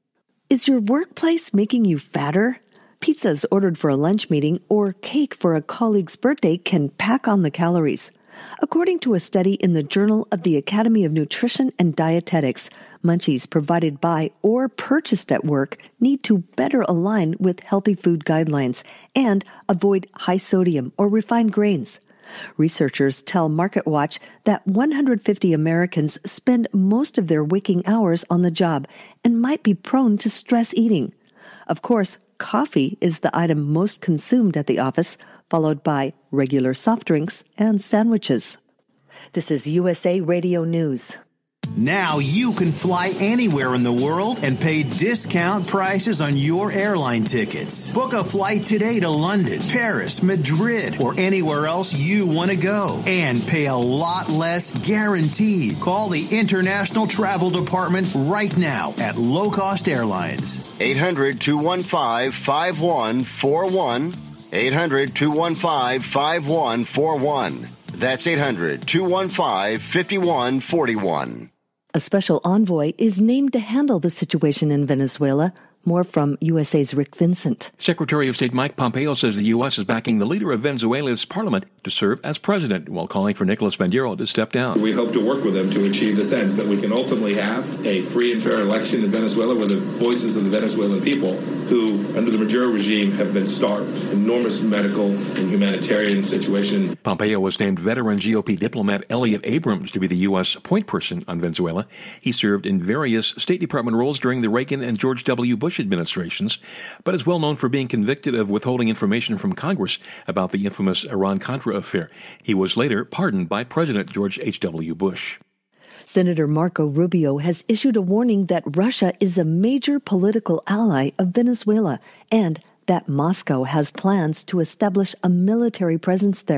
S13: Is your workplace making you fatter? Pizzas ordered for a lunch meeting or cake for a colleague's birthday can pack on the calories. According to a study in the Journal of the Academy of Nutrition and Dietetics, munchies provided by or purchased at work need to better align with healthy food guidelines and avoid high sodium or refined grains. Researchers tell MarketWatch that one hundred fifty Americans spend most of their waking hours on the job and might be prone to stress eating. Of course, coffee is the item most consumed at the office, followed by regular soft drinks and sandwiches. This is U S A Radio News.
S19: Now you can fly anywhere in the world and pay discount prices on your airline tickets. Book a flight today to London, Paris, Madrid, or anywhere else you want to go. And pay a lot less guaranteed. Call the International Travel Department right now at Low Cost Airlines.
S20: eight hundred, two one five, five one four one. eight hundred, two one five, five one four one. That's eight hundred, two one five, five one four one.
S13: A special envoy is named to handle the situation in Venezuela. More from U S A's Rick Vincent.
S32: Secretary of State Mike Pompeo says the U S is backing the leader of Venezuela's parliament to serve as president, while calling for Nicolas Maduro to step down.
S33: We hope to work with them to achieve this end, that we can ultimately have a free and fair election in Venezuela where the voices of the Venezuelan people, who under the Maduro regime have been starved, enormous medical and humanitarian situation.
S32: Pompeo was named veteran G O P diplomat Elliot Abrams to be the U S point person on Venezuela. He served in various State Department roles during the Reagan and George W. Bush administrations, but is well known for being convicted of withholding information from Congress about the infamous Iran-Contra affair. He was later pardoned by President George H W. Bush.
S13: Senator Marco Rubio has issued a warning that Russia is a major political ally of Venezuela and that Moscow has plans to establish a military presence there.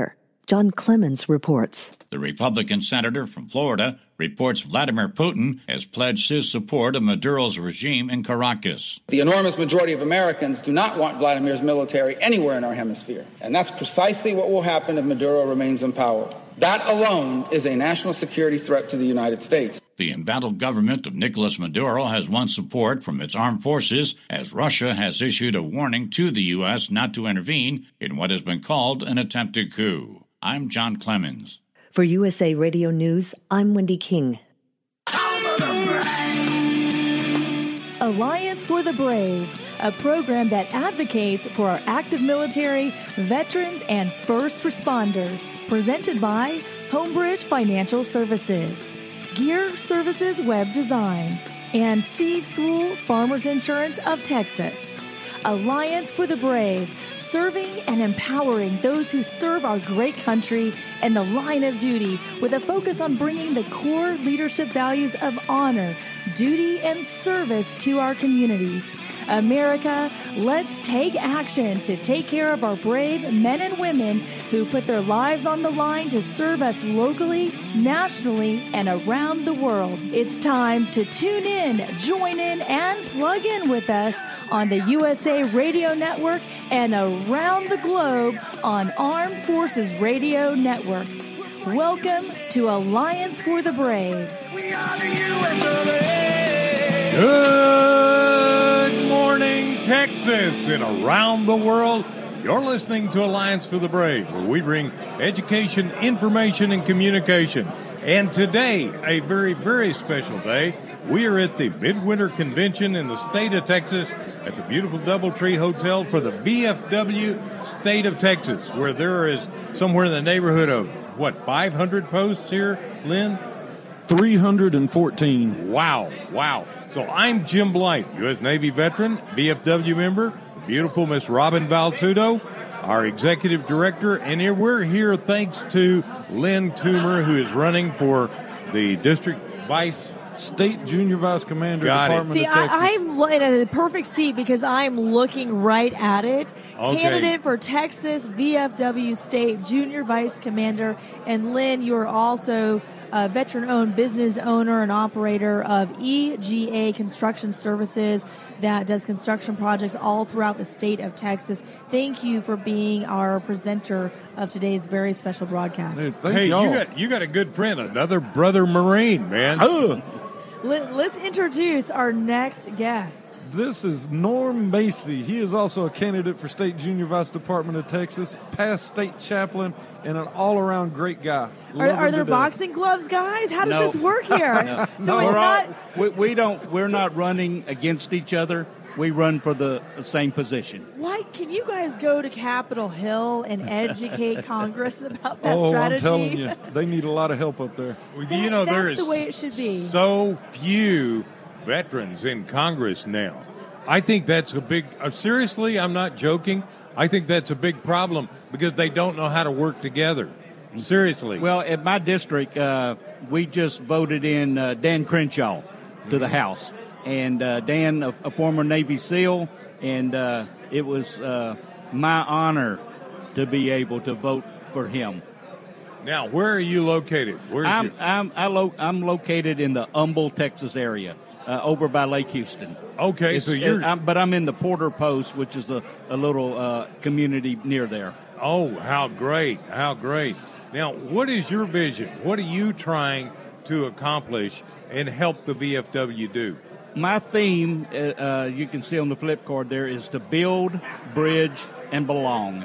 S13: John Clemens reports.
S4: The Republican senator from Florida reports Vladimir Putin has pledged his support of Maduro's regime in Caracas.
S5: The enormous majority of Americans do not want Vladimir's military anywhere in our hemisphere, and that's precisely what will happen if Maduro remains in power. That alone is a national security threat to the United States.
S4: The embattled government of Nicolas Maduro has won support from its armed forces as Russia has issued a warning to the U S not to intervene in what has been called an attempted coup. I'm John Clemens.
S13: For U S A Radio News, I'm Wendy King.
S1: Alliance for the Brave, a program that advocates for our active military, veterans, and first responders. Presented by Homebridge Financial Services, Gear Services Web Design, and Steve Sewell, Farmers Insurance of Texas. Alliance for the Brave, serving and empowering those who serve our great country in the line of duty with a focus on bringing the core leadership values of honor, duty, and service to our communities. America, let's take action to take care of our brave men and women who put their lives on the line to serve us locally, nationally, and around the world. It's time to tune in, join in, and plug in with us on the U S A Radio Network and around the globe on Armed Forces Radio Network. Welcome to Alliance for the Brave.
S2: We are the U S A. Good morning, Texas, and around the world. You're listening to Alliance for the Brave, where we bring education, information, and communication. And today, a very, very special day. We are at the Midwinter Convention in the state of Texas at the beautiful Doubletree Hotel for the V F W State of Texas, where there is somewhere in the neighborhood of, what, five hundred posts here, Lynn?
S3: three hundred fourteen.
S2: Wow, wow. So I'm Jim Blight, U S Navy veteran, V F W member, the beautiful Miss Robin Valtudo, our executive director, and here we're here thanks to Lynn Toomer, who is running for the district vice
S3: State Junior Vice Commander,
S2: Got
S3: Department
S2: it.
S3: of Texas.
S6: See, I, I'm in a perfect seat because I'm looking right at it.
S2: Okay.
S6: Candidate for Texas V F W State Junior Vice Commander. And Lynn, you are also a veteran-owned business owner and operator of E G A Construction Services that does construction projects all throughout the state of Texas. Thank you for being our presenter of today's very special broadcast.
S3: Hey, thank
S2: hey,
S3: y'all.
S2: you got you got a good friend, another brother Marine, man.
S3: Ugh.
S6: Let's introduce our next guest.
S3: This is Norm Macy. He is also a candidate for State Junior Vice Department of Texas, past state chaplain, and an all-around great guy.
S6: Are,
S3: Love
S6: are
S3: him
S6: there
S3: to death.
S6: boxing gloves, guys? How does
S7: No.
S6: this work here?
S7: No.
S6: So
S7: No,
S6: it's
S7: we're all-
S6: not.
S7: we, we don't. We're not running against each other. We run for the same position.
S6: Why can you guys go to Capitol Hill and educate Congress about that
S3: Oh,
S6: strategy?
S3: I'm telling you, they need a lot of help up there.
S2: Well,
S6: That-
S2: you know, there
S6: that's
S2: is
S6: the way it should be.
S2: so few veterans in Congress now. I think that's a big, uh, seriously, I'm not joking. I think that's a big problem because they don't know how to work together. Seriously.
S7: Well, at my district, uh, we just voted in uh, Dan Crenshaw to the House. And uh, Dan, a, a former Navy SEAL, and uh, it was uh, my honor to be able to vote for him.
S2: Now, where are you located? Where's
S7: I'm
S2: your...
S7: I'm I lo- I'm located in the Humble, Texas area, uh, over by Lake Houston.
S2: Okay,
S7: It's-
S2: so you're...
S7: it- I'm, but I'm in the Porter Post, which is a, a little uh, community near there.
S2: Oh, how great. How great. Now, what is your vision? What are you trying to accomplish and help the V F W do?
S7: My theme, uh, uh, you can see on the flip card there, is to build, bridge, and belong.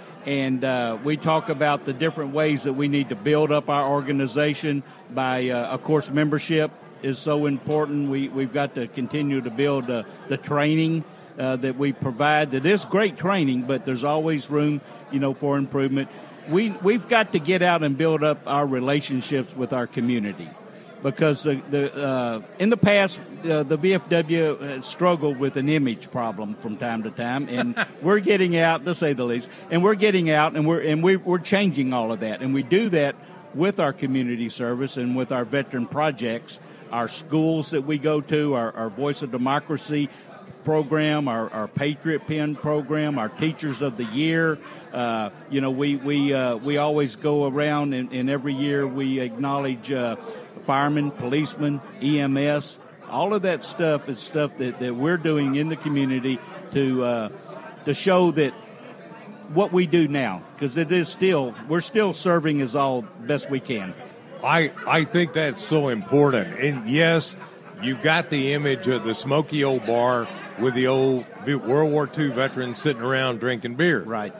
S7: And uh, we talk about the different ways that we need to build up our organization by, uh, of course, membership is so important. We, we've got to continue to build uh, the training uh, that we provide. That is great training, but there's always room, you know, for improvement. We, we've got to get out and build up our relationships with our community. Because the, the uh, in the past, uh, the V F W has struggled with an image problem from time to time, and we're getting out, to say the least, and we're getting out, and we're and we, we're changing all of that, and we do that with our community service and with our veteran projects, our schools that we go to, our, our Voice of Democracy program, our, our Patriot Pen program, our Teachers of the Year. Uh, you know, we we uh, we always go around, and, and every year we acknowledge uh, firemen, policemen, E M S. All of that stuff is stuff that, that we're doing in the community to uh, to show that what we do now, because it is still, we're still serving as all best we can.
S2: I I think that's so important. And yes, you've got the image of the smoky old bar with the old World War Two veterans sitting around drinking beer.
S7: Right.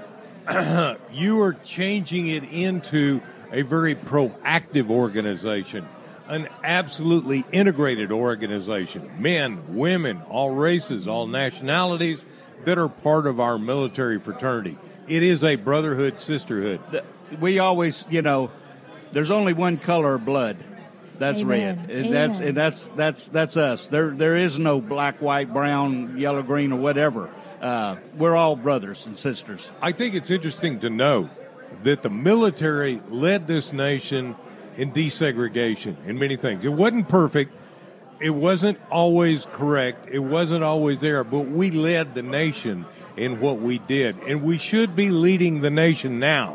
S2: You are changing it into a very proactive organization, an absolutely integrated organization. Men, women, all races, all nationalities that are part of our military fraternity. It is a brotherhood, sisterhood.
S7: We always, you know, there's only one color of blood. That's
S6: Amen.
S7: red. And that's and that's that's that's us. There there is no black, white, brown, yellow, green, or whatever. Uh, we're all brothers and sisters.
S2: I think it's interesting to note that the military led this nation in desegregation in many things. It wasn't perfect. It wasn't always correct. It wasn't always there. But we led the nation in what we did. And we should be leading the nation now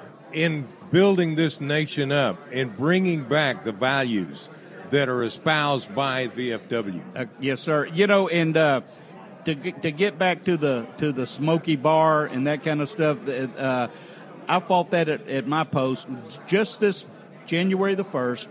S2: in building this nation up and bringing back the values that are espoused by V F W.
S7: Uh, yes, sir. You know, and uh, to get, to get back to the to the smoky bar and that kind of stuff, uh, I fought that at, at my post. Just this January the first,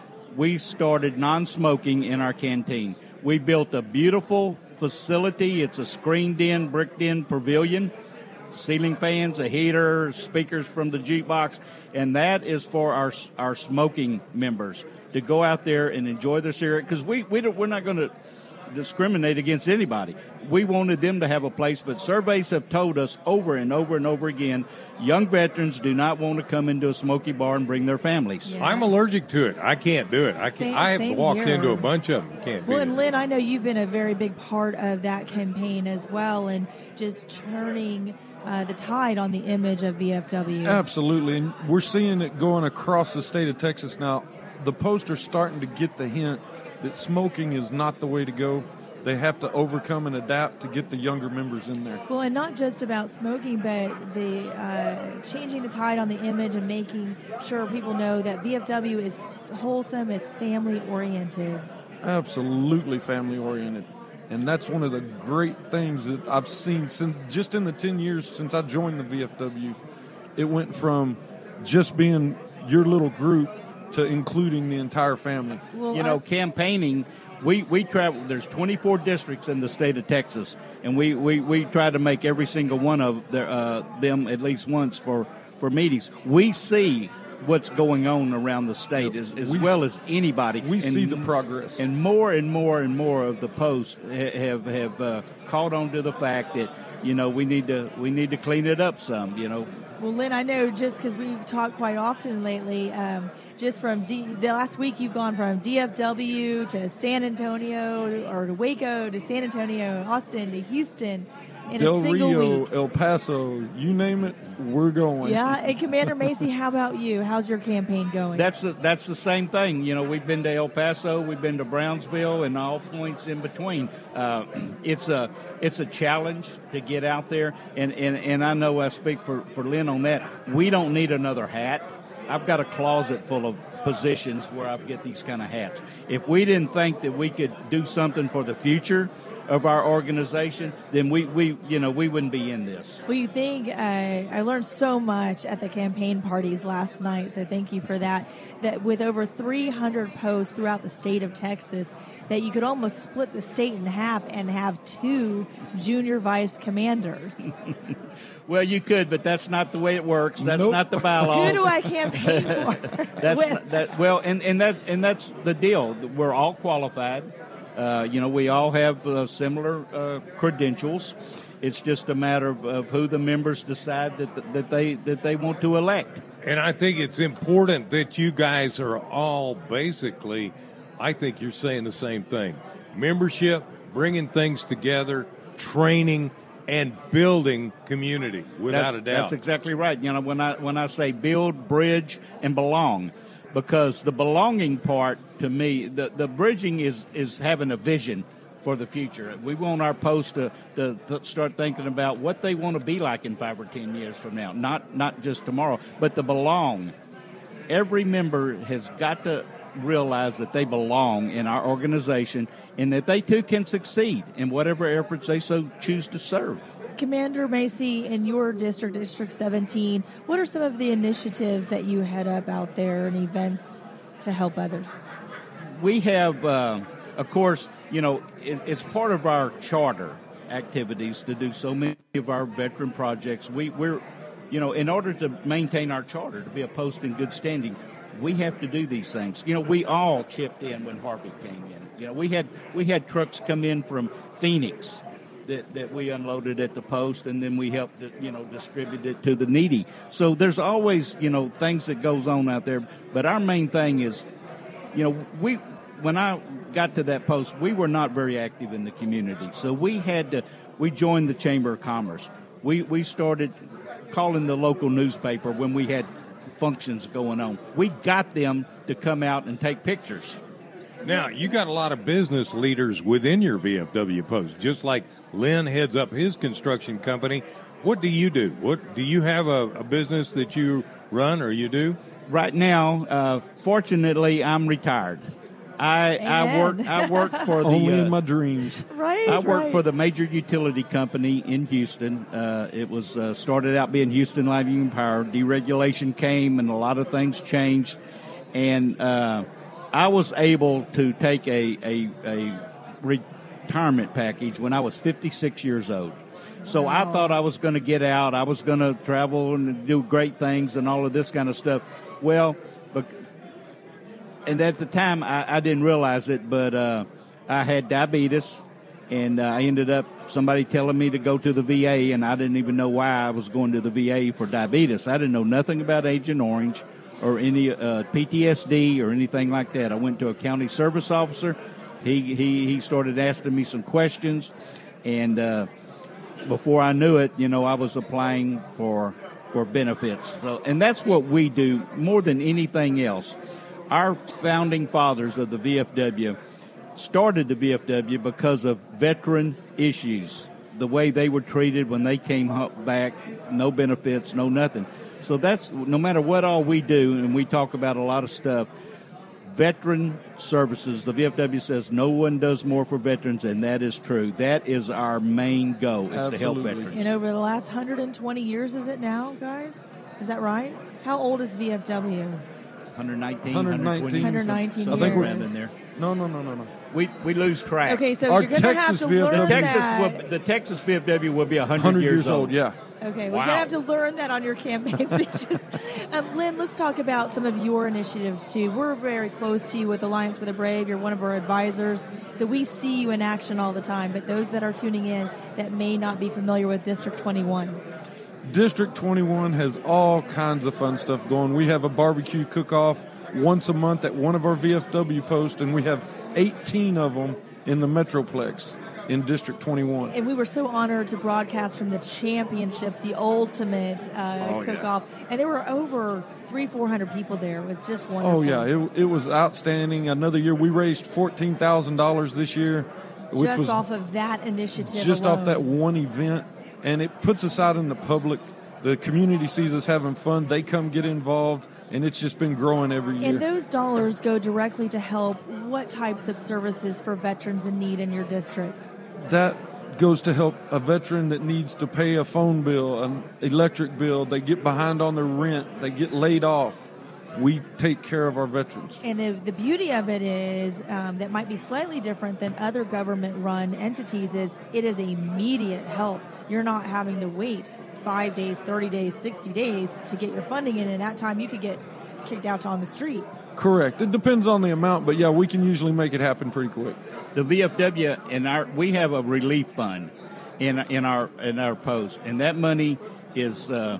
S7: we started non-smoking in our canteen. We built a beautiful facility. It's a screened-in, bricked-in pavilion, ceiling fans, a heater, speakers from the jukebox, and that is for our our smoking members to go out there and enjoy their cigarette, because we, we don't, we're not going to discriminate against anybody. We wanted them to have a place, but surveys have told us over and over and over again, young veterans do not want to come into a smoky bar and bring their families.
S6: Yeah.
S2: I'm allergic to it. I can't do it. I can
S6: Same-
S2: I have
S6: same
S2: walked
S6: here.
S2: into a bunch of them. Can't
S6: Well,
S2: do
S6: and
S2: it.
S6: Lynn, I know you've been a very big part of that campaign as well, and just turning uh, the tide on the image of V F W.
S3: Absolutely, and we're seeing it going across the state of Texas now. The poster's starting to get the hint that smoking is not the way to go. They have to overcome and adapt to get the younger members in there.
S6: Well, and not just about smoking, but the uh, changing the tide on the image and making sure people know that V F W is wholesome, it's family-oriented.
S3: Absolutely family-oriented. And that's one of the great things that I've seen since, just in the ten years since I joined the V F W. It went from just being your little group to including the entire family.
S6: Well,
S7: you know,
S6: I-
S7: campaigning, we, we travel, there's twenty-four districts in the state of Texas, and we, we, we try to make every single one of their, uh, them at least once for, for meetings. We see what's going on around the state as, as
S3: We
S7: well
S3: s-
S7: as anybody.
S3: We
S7: And-
S3: see the progress.
S7: And more and more and more of the posts ha- have, have uh, caught on to the fact that, you know, we need to we need to clean it up some, you know.
S6: Well, Lynn, I know just because we've talked quite often lately, um, just from D- the last week you've gone from D F W to San Antonio, or to Waco to San Antonio, Austin to Houston in
S3: Del
S6: a single
S3: Rio,
S6: week.
S3: El Paso, you name it, we're going.
S6: Yeah, and Commander Macy, how about you? How's your campaign going?
S7: That's the, that's the same thing. You know, we've been to El Paso, we've been to Brownsville, and all points in between. Uh, it's a it's a challenge to get out there, and, and, and I know I speak for, for Lynn on that. We don't need another hat. I've got a closet full of positions where I get these kind of hats. If we didn't think that we could do something for the future of our organization, then we, we you know we wouldn't be in this.
S6: Well, you think uh, I learned so much at the campaign parties last night, so thank you for that. That with over three hundred posts throughout the state of Texas, that you could almost split the state in half and have two junior vice commanders.
S7: Well, you could, but that's not the way it works. That's
S3: Nope.
S7: not the bylaws.
S6: Who do I campaign for?
S7: That's
S6: With-
S7: not, that well, and, and that and that's the deal. We're all qualified. Uh, you know, we all have uh, similar uh, credentials. It's just a matter of, of who the members decide that that they that they want to elect.
S2: And I think it's important that you guys are all basically, I think you're saying the same thing. Membership, bringing things together, training, and building community, without
S7: That-
S2: a doubt.
S7: That's exactly right. You know, when I when I say build, bridge, and belong, because the belonging part to me, the, the bridging is is having a vision for the future. We want our post to, to, to start thinking about what they want to be like in five or ten years from now, not not just tomorrow, but to belong. Every member has got to realize that they belong in our organization and that they too can succeed in whatever efforts they so choose to serve.
S6: Commander Macy, in your district, District seventeen, what are some of the initiatives that you head up out there and events to help others?
S7: We have, uh, of course, you know, it, it's part of our charter activities to do so many of our veteran projects. We, we're, you know, in order to maintain our charter, to be a post in good standing, we have to do these things. You know, we all chipped in when Harvey came in. You know, we had we had trucks come in from Phoenix that, that we unloaded at the post, and then we helped, you know, distribute it to the needy. So there's always, you know, things that goes on out there. But our main thing is, you know, we when I got to that post, we were not very active in the community. So we had to, we joined the Chamber of Commerce. We we started calling the local newspaper when we had functions going on. We got them to come out and take pictures.
S2: Now, you got a lot of business leaders within your V F W post, just like Lynn heads up his construction company. What do you do? What do you have a, a business that you run or you do?
S7: Right now, uh, fortunately, I'm retired. I I work I work for the
S3: only
S7: uh,
S3: in my dreams.
S6: Right.
S7: I work
S6: right.
S7: for the major utility company in Houston. Uh, it was uh, started out being Houston Live Union Power. Deregulation came, and a lot of things changed. And uh, I was able to take a, a a retirement package when I was fifty-six years old. So wow. I thought I was going to get out. I was going to travel and do great things and all of this kind of stuff. Well, but and at the time I, I didn't realize it, but uh, I had diabetes. And uh, I ended up somebody telling me to go to the V A, and I didn't even know why I was going to the V A for diabetes. I didn't know nothing about Agent Orange or any uh, P T S D or anything like that. I went to a county service officer. He he, he started asking me some questions, and uh, before I knew it, you know, I was applying for for benefits. So, and that's what we do more than anything else. Our founding fathers of the V F W started the V F W because of veteran issues, the way they were treated when they came back, no benefits, no nothing. So that's, no matter what all we do, and we talk about a lot of stuff, veteran services, the V F W says no one does more for veterans, and that is true. That is our main goal, is
S3: Absolutely.
S7: to help veterans.
S6: And over the last one hundred twenty years, is it now, guys? Is that right? How old is V F W?
S7: one nineteen,
S3: one
S7: one
S3: nineteen.
S7: twenty,
S6: one nineteen
S7: something
S3: I think we're
S7: around in there.
S3: No, no, no, no, no.
S7: We we lose track.
S6: Okay, so
S3: Our
S6: you're going to have
S3: Texas
S6: to
S3: V F W
S6: learn
S7: The Texas
S6: that.
S7: will, the Texas V F W will be one hundred,
S3: one hundred
S7: years,
S3: years old, yeah.
S6: Okay, we're
S2: Wow.
S6: going to have to learn that on your campaign speeches. um, Lynn, let's talk about some of your initiatives, too. We're very close to you with Alliance for the Brave. You're one of our advisors, so we see you in action all the time. But those that are tuning in that may not be familiar with District twenty-one.
S3: District twenty-one has all kinds of fun stuff going. We have a barbecue cook-off once a month at one of our V F W posts, and we have eighteen of them in the Metroplex in District twenty-one.
S6: And we were so honored to broadcast from the championship, the ultimate uh,
S3: Oh,
S6: cook-off. Yeah. And there were over three, four hundred people there. It was just wonderful.
S3: Oh, yeah, it, it was outstanding. Another year, we raised fourteen thousand dollars this year, which
S6: just
S3: was
S6: off of that initiative
S3: just
S6: alone.
S3: off that one event. And it puts us out in the public. The community sees us having fun. They come get involved, and it's just been growing every year.
S6: And those dollars go directly to help what types of services for veterans in need in your district?
S3: That goes to help a veteran that needs to pay a phone bill, an electric bill. They get behind on their rent. They get laid off. We take care of our veterans.
S6: And the, the beauty of it is um, that might be slightly different than other government-run entities is it is immediate help. You're not having to wait five days, thirty days, sixty days to get your funding in, and that time you could get kicked out on the street.
S3: Correct. It depends on the amount, but yeah, we can usually make it happen pretty quick.
S7: The V F W and our we have a relief fund in in our in our post, and that money is uh,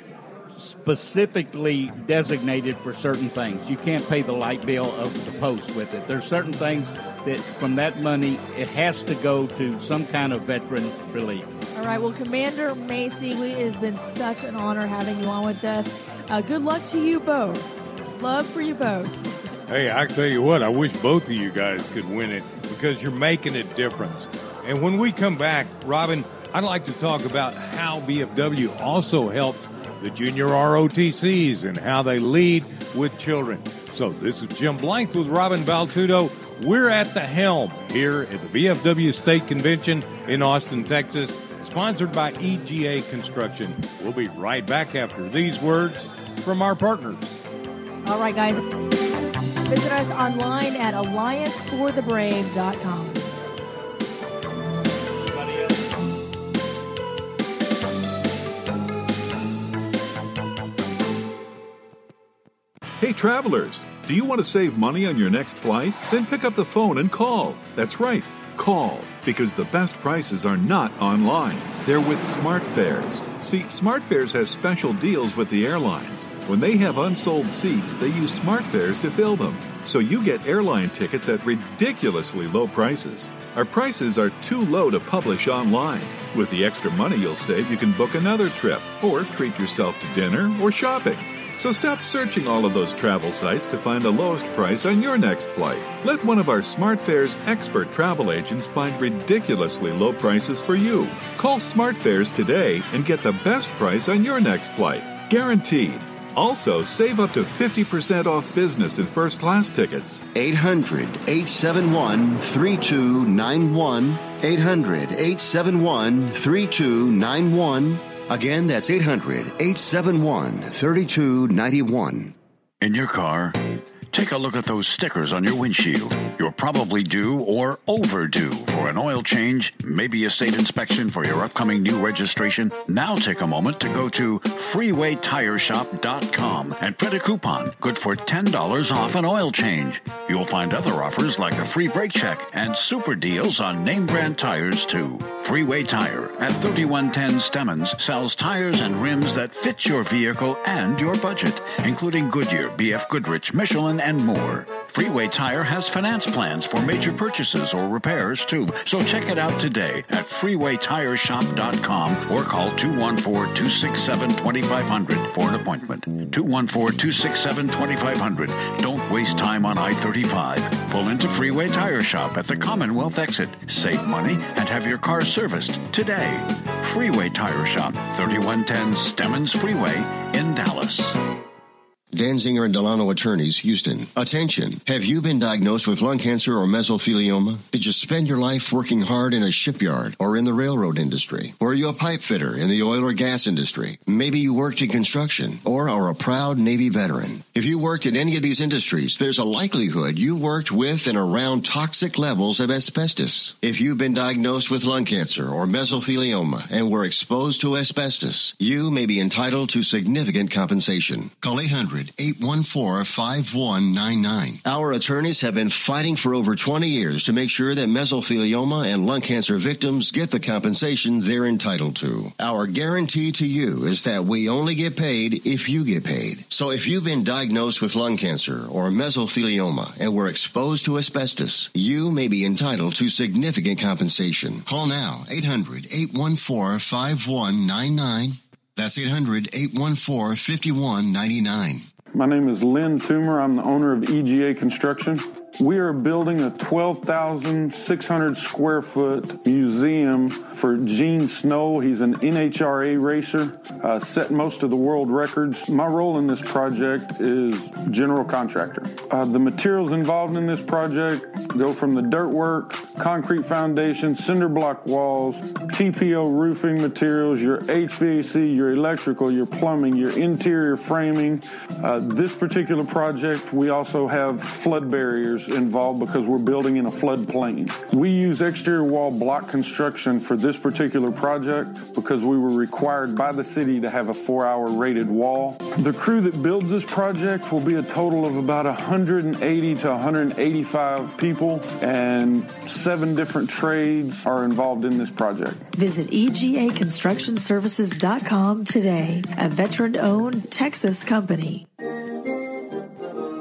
S7: specifically designated for certain things. You can't pay the light bill of the post with it. There's certain things that from that money it has to go to some kind of veteran relief.
S6: All right. Well, Commander Macy, it has been such an honor having you on with us. Uh, good luck to you both. Love for you both.
S2: Hey, I tell you what, I wish both of you guys could win it because you're making a difference. And when we come back, Robin, I'd like to talk about how V F W also helped the junior R O T Cs and how they lead with children. So this is Jim Blythe with Robin Baltudo. We're at the helm here at the V F W State Convention in Austin, Texas, sponsored by E G A Construction. We'll be right back after these words from our partners.
S6: All right, guys. Visit us online at alliance for the brave dot com.
S8: Hey, travelers, do you want to save money on your next flight? Then pick up the phone and call. That's right, call, because the best prices are not online. They're with SmartFares. See, SmartFares has special deals with the airlines. When they have unsold seats, they use SmartFares to fill them. So you get airline tickets at ridiculously low prices. Our prices are too low to publish online. With the extra money you'll save, you can book another trip or treat yourself to dinner or shopping. So stop searching all of those travel sites to find the lowest price on your next flight. Let one of our SmartFares expert travel agents find ridiculously low prices for you. Call SmartFares today and get the best price on your next flight. Guaranteed. Also, save up to fifty percent off business and first class tickets.
S20: eight hundred, eight seven one, three two nine one. eight hundred, eight seven one, three two nine one. Again, that's eight hundred, eight seven one, three two nine one.
S9: In your car, take a look at those stickers on your windshield. You're probably due or overdue for an oil change, maybe a state inspection for your upcoming new registration. Now take a moment to go to freeway tire shop dot com and print a coupon good for ten dollars off an oil change. You'll find other offers like a free brake check and super deals on name brand tires too. Freeway Tire at thirty-one ten Stemmons sells tires and rims that fit your vehicle and your budget, including Goodyear, B F Goodrich, Michelin, and more. Freeway Tire has finance plans for major purchases or repairs, too. So check it out today at freeway tire shop dot com or call two one four, two six seven, two five zero zero for an appointment. two one four, two six seven, two five zero zero. Don't waste time on I thirty-five. Pull into Freeway Tire Shop at the Commonwealth exit. Save money and have your car serviced today. Freeway Tire Shop, thirty-one ten Stemmons Freeway in Dallas.
S20: Danzinger and Delano Attorneys, Houston. Attention. Have you been diagnosed with lung cancer or mesothelioma? Did you spend your life working hard in a shipyard or in the railroad industry? Were you a pipe fitter in the oil or gas industry? Maybe you worked in construction or are a proud Navy veteran. If you worked in any of these industries, there's a likelihood you worked with and around toxic levels of asbestos. If you've been diagnosed with lung cancer or mesothelioma and were exposed to asbestos, you may be entitled to significant compensation. Call eight hundred, eight one four, five one nine nine. Our attorneys have been fighting for over twenty years to make sure that mesothelioma and lung cancer victims get the compensation they're entitled to. Our guarantee to you is that we only get paid if you get paid. So if you've been diagnosed with lung cancer or mesothelioma and were exposed to asbestos, you may be entitled to significant compensation. Call now, eight hundred, eight one four, five one nine nine. That's eight hundred, eight one four, five one nine nine.
S3: My name is Lynn Toomer. I'm the owner of E G A Construction. We are building a twelve thousand six hundred square foot museum for Gene Snow. He's an N H R A racer, uh, set most of the world records. My role in this project is general contractor. Uh, the materials involved in this project go from the dirt work, concrete foundation, cinder block walls, T P O roofing materials, your H V A C, your electrical, your plumbing, your interior framing. Uh, this particular project, we also have flood barriers involved because we're building in a floodplain. We use exterior wall block construction for this particular project because we were required by the city to have a four-hour rated wall. The crew that builds this project will be a total of about one hundred eighty to one hundred eighty-five people, and seven different trades are involved in this project.
S1: Visit E G A construction services dot com today, a veteran-owned Texas company.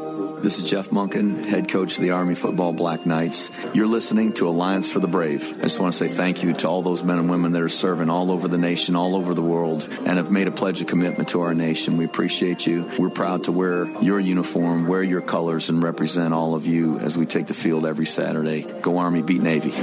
S10: This is Jeff Monken, head coach of the Army Football Black Knights. You're listening to Alliance for the Brave. I just want to say thank you to all those men and women that are serving all over the nation, all over the world, and have made a pledge of commitment to our nation. We appreciate you. We're proud to wear your uniform, wear your colors, and represent all of you as we take the field every Saturday. Go Army, beat Navy.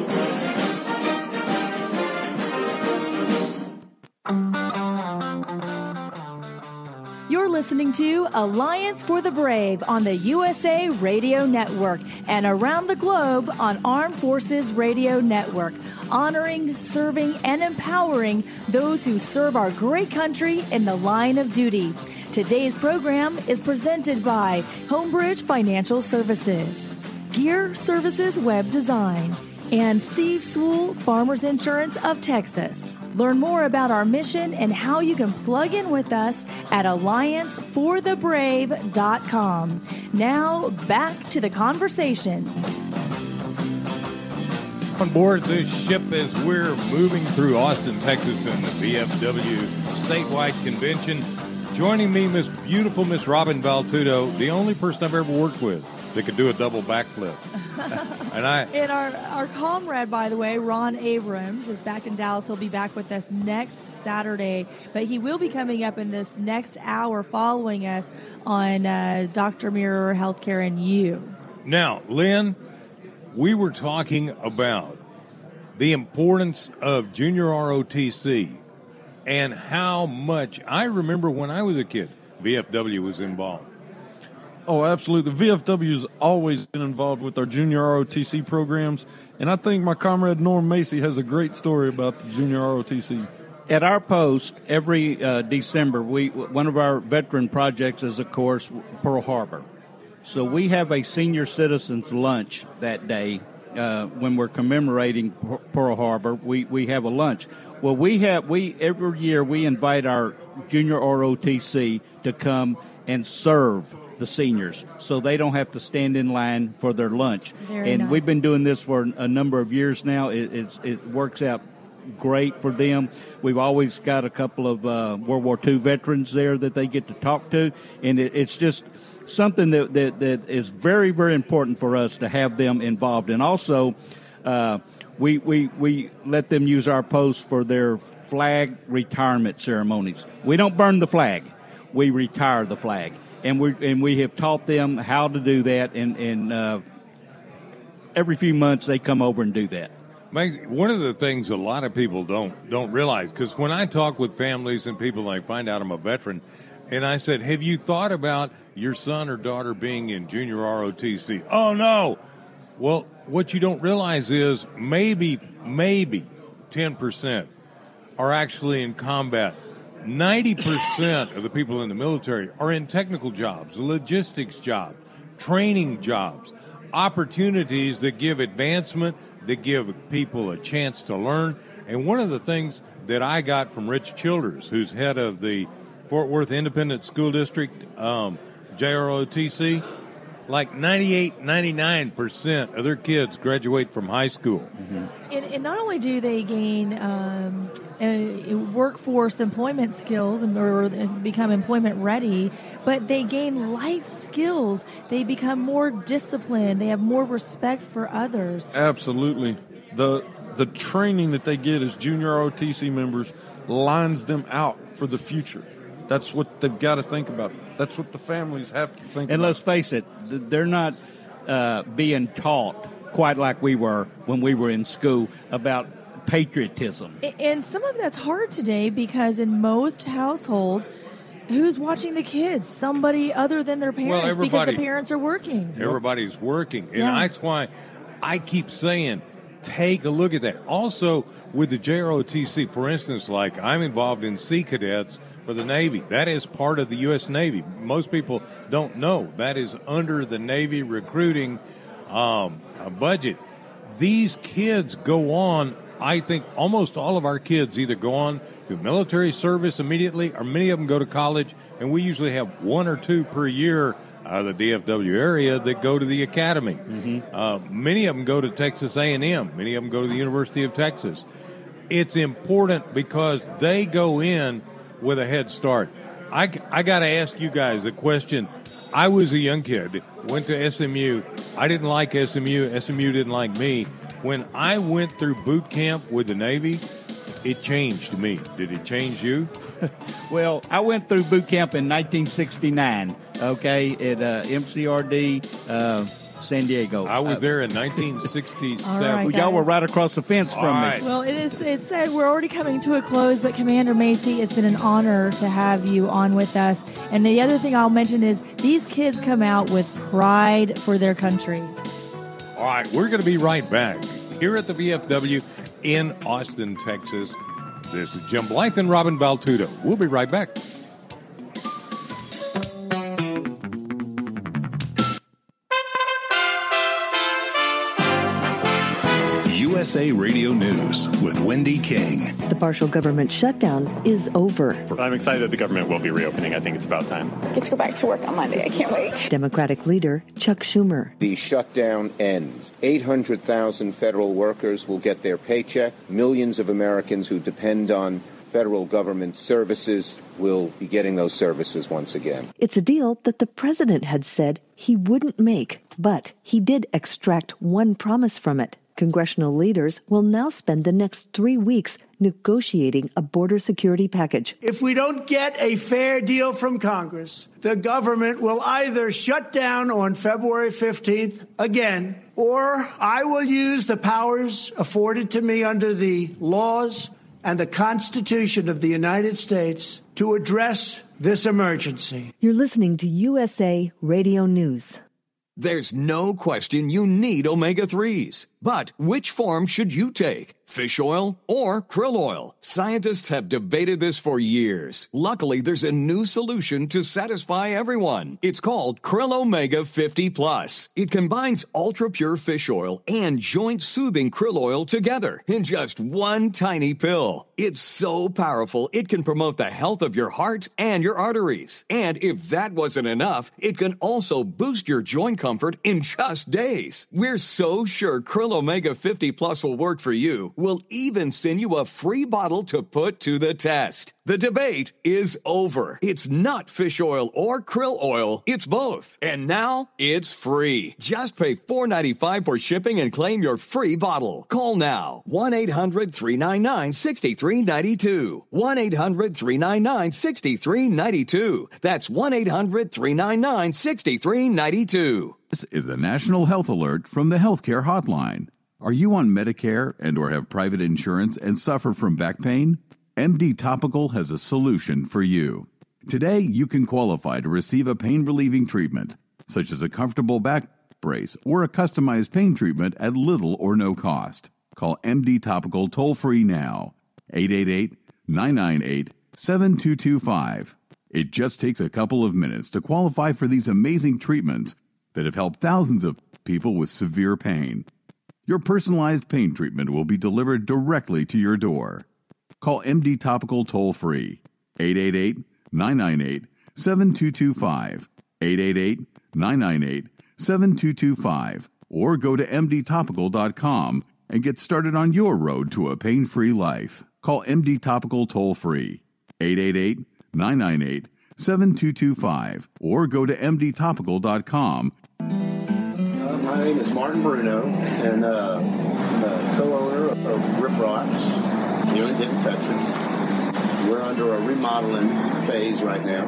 S1: You're listening to Alliance for the Brave on the U S A Radio Network and around the globe on Armed Forces Radio Network, honoring, serving, and empowering those who serve our great country in the line of duty. Today's program is presented by Homebridge Financial Services, Gear Services Web Design, and Steve Sewell, Farmers Insurance of Texas. Learn more about our mission and how you can plug in with us at alliance for the brave dot com. Now, back to the conversation.
S2: On board this ship as we're moving through Austin, Texas, and the V F W statewide convention. Joining me, Miss beautiful Miss Robin Valtudo, the only person I've ever worked with that could do a double backflip. And I
S6: and our our comrade, by the way, Ron Abrams, is back in Dallas. He'll be back with us next Saturday, but he will be coming up in this next hour following us on uh, Doctor Mirror Healthcare and You.
S2: Now, Lynn, we were talking about the importance of junior R O T C and how much I remember when I was a kid, V F W was involved.
S3: Oh, absolutely. The V F W has always been involved with our junior R O T C programs, and I think my comrade Norm Macy has a great story about the junior R O T C.
S7: At our post, every uh, December, we one of our veteran projects is, of course, Pearl Harbor. So we have a senior citizens lunch that day uh, when we're commemorating Pearl Harbor. We we have a lunch. Well, we have we every year we invite our junior R O T C to come and serve the seniors, so they don't have to stand in line for their lunch.
S6: Very
S7: and
S6: nice.
S7: We've been doing this for a number of years now. It, it's, it works out great for them. We've always got a couple of uh, World War Two veterans there that they get to talk to, and it, it's just something that, that, that is very, very important for us to have them involved. And also, uh, we, we, we let them use our post for their flag retirement ceremonies. We don't burn the flag. We retire the flag. And we and we have taught them how to do that, and, and uh, every few months they come over and do that.
S2: One of the things a lot of people don't don't realize, because when I talk with families and people, I find out I'm a veteran, and I said, have you thought about your son or daughter being in junior R O T C? Oh, no. Well, what you don't realize is maybe, maybe ten percent are actually in combat. ninety percent of the people in the military are in technical jobs, logistics jobs, training jobs, opportunities that give advancement, that give people a chance to learn. And one of the things that I got from Rich Childers, who's head of the Fort Worth Independent School District, um, J R O T C, like ninety-eight, ninety-nine percent of their kids graduate from high school.
S6: Mm-hmm. And, and not only do they gain um, uh, workforce employment skills and or become employment ready, but they gain life skills. They become more disciplined. They have more respect for others.
S3: Absolutely. The the training that they get as junior R O T C members lines them out for the future. That's what they've got to think about. That's what the families have to think
S7: and
S3: about.
S7: And let's face it, they're not uh, being taught quite like we were when we were in school about patriotism.
S6: And some of that's hard today because in most households, who's watching the kids? Somebody other than their parents,
S2: well,
S6: because the parents are working.
S2: Everybody's working. And
S6: yeah.
S2: that's why I keep saying, take a look at that. Also, with the J R O T C, for instance, like I'm involved in Sea Cadets for the Navy. That is part of the U S Navy. Most people don't know. That is under the Navy recruiting um, budget. These kids go on, I think almost all of our kids either go on to military service immediately or many of them go to college, and we usually have one or two per year out of the D F W area that go to the academy.
S7: Mm-hmm.
S2: Uh, many of them go to Texas A and M. Many of them go to the University of Texas. It's important because they go in with a head start. I, I got to ask you guys a question. I was a young kid, went to S M U. I didn't like S M U. S M U didn't like me. When I went through boot camp with the Navy, it changed me. Did it change you?
S7: Well, I went through boot camp in nineteen sixty-nine, okay, at uh, M C R D, uh, San Diego.
S2: I was
S7: uh,
S2: there in nineteen sixty-seven.
S6: All right,
S7: well, y'all were
S6: guys.
S7: right across the fence from
S2: All
S7: me.
S2: right.
S6: Well, it is. It said we're already coming to a close, but Commander Macy, it's been an honor to have you on with us. And the other thing I'll mention is these kids come out with pride for their country.
S2: All right, we're going to be right back here at the V F W in Austin, Texas. This is Jim Blythe and Robin Baltudo. We'll be right back.
S11: U S A Radio News with Wendy King.
S13: The partial government shutdown is over.
S12: I'm excited that the government will be reopening. I think it's about time.
S14: I get to go back to work on Monday. I can't wait.
S13: Democratic leader Chuck Schumer.
S15: The shutdown ends. eight hundred thousand federal workers will get their paycheck. Millions of Americans who depend on federal government services will be getting those services once again.
S13: It's a deal that the president had said he wouldn't make, but he did extract one promise from it. Congressional leaders will now spend the next three weeks negotiating a border security package.
S27: If we don't get a fair deal from Congress, the government will either shut down on February fifteenth again, or I will use the powers afforded to me under the laws and the Constitution of the United States to address this emergency.
S13: You're listening to U S A Radio News.
S16: There's no question you need omega threes. But which form should you take? Fish oil or krill oil? Scientists have debated this for years. Luckily, there's a new solution to satisfy everyone. It's called Krill Omega fifty plus. It combines ultra-pure fish oil and joint-soothing krill oil together in just one tiny pill. It's so powerful, it can promote the health of your heart and your arteries. And if that wasn't enough, it can also boost your joint comfort in just days. We're so sure Krill Omega fifty plus will work for you. We'll even send you a free bottle to put to the test. The debate is over. It's not fish oil or krill oil. It's both. And now it's free. Just pay four dollars and ninety-five cents for shipping and claim your free bottle. Call now. one eight hundred three nine nine six three nine two. one eight hundred three nine nine six three nine two. That's one eight hundred three nine nine six three nine two.
S17: This is the National Health Alert from the Healthcare Hotline. Are you on Medicare and or have private insurance and suffer from back pain? M D Topical has a solution for you. Today, you can qualify to receive a pain-relieving treatment, such as a comfortable back brace or a customized pain treatment at little or no cost. Call M D Topical toll-free now, eight eight eight, nine nine eight, seven two two five. It just takes a couple of minutes to qualify for these amazing treatments that have helped thousands of people with severe pain. Your personalized pain treatment will be delivered directly to your door. Call M D Topical toll-free, eight eight eight, nine nine eight, seven two two five, eight eight eight, nine nine eight, seven two two five, or go to m d topical dot com and get started on your road to a pain-free life. Call M D Topical toll-free, eight eight eight, nine nine eight, seven two two five, or go to m d topical dot com.
S15: Uh, my name is Martin Bruno, and uh, I'm a co-owner of, of Rip Rocks here in Denton, Texas. We're under a remodeling phase right now.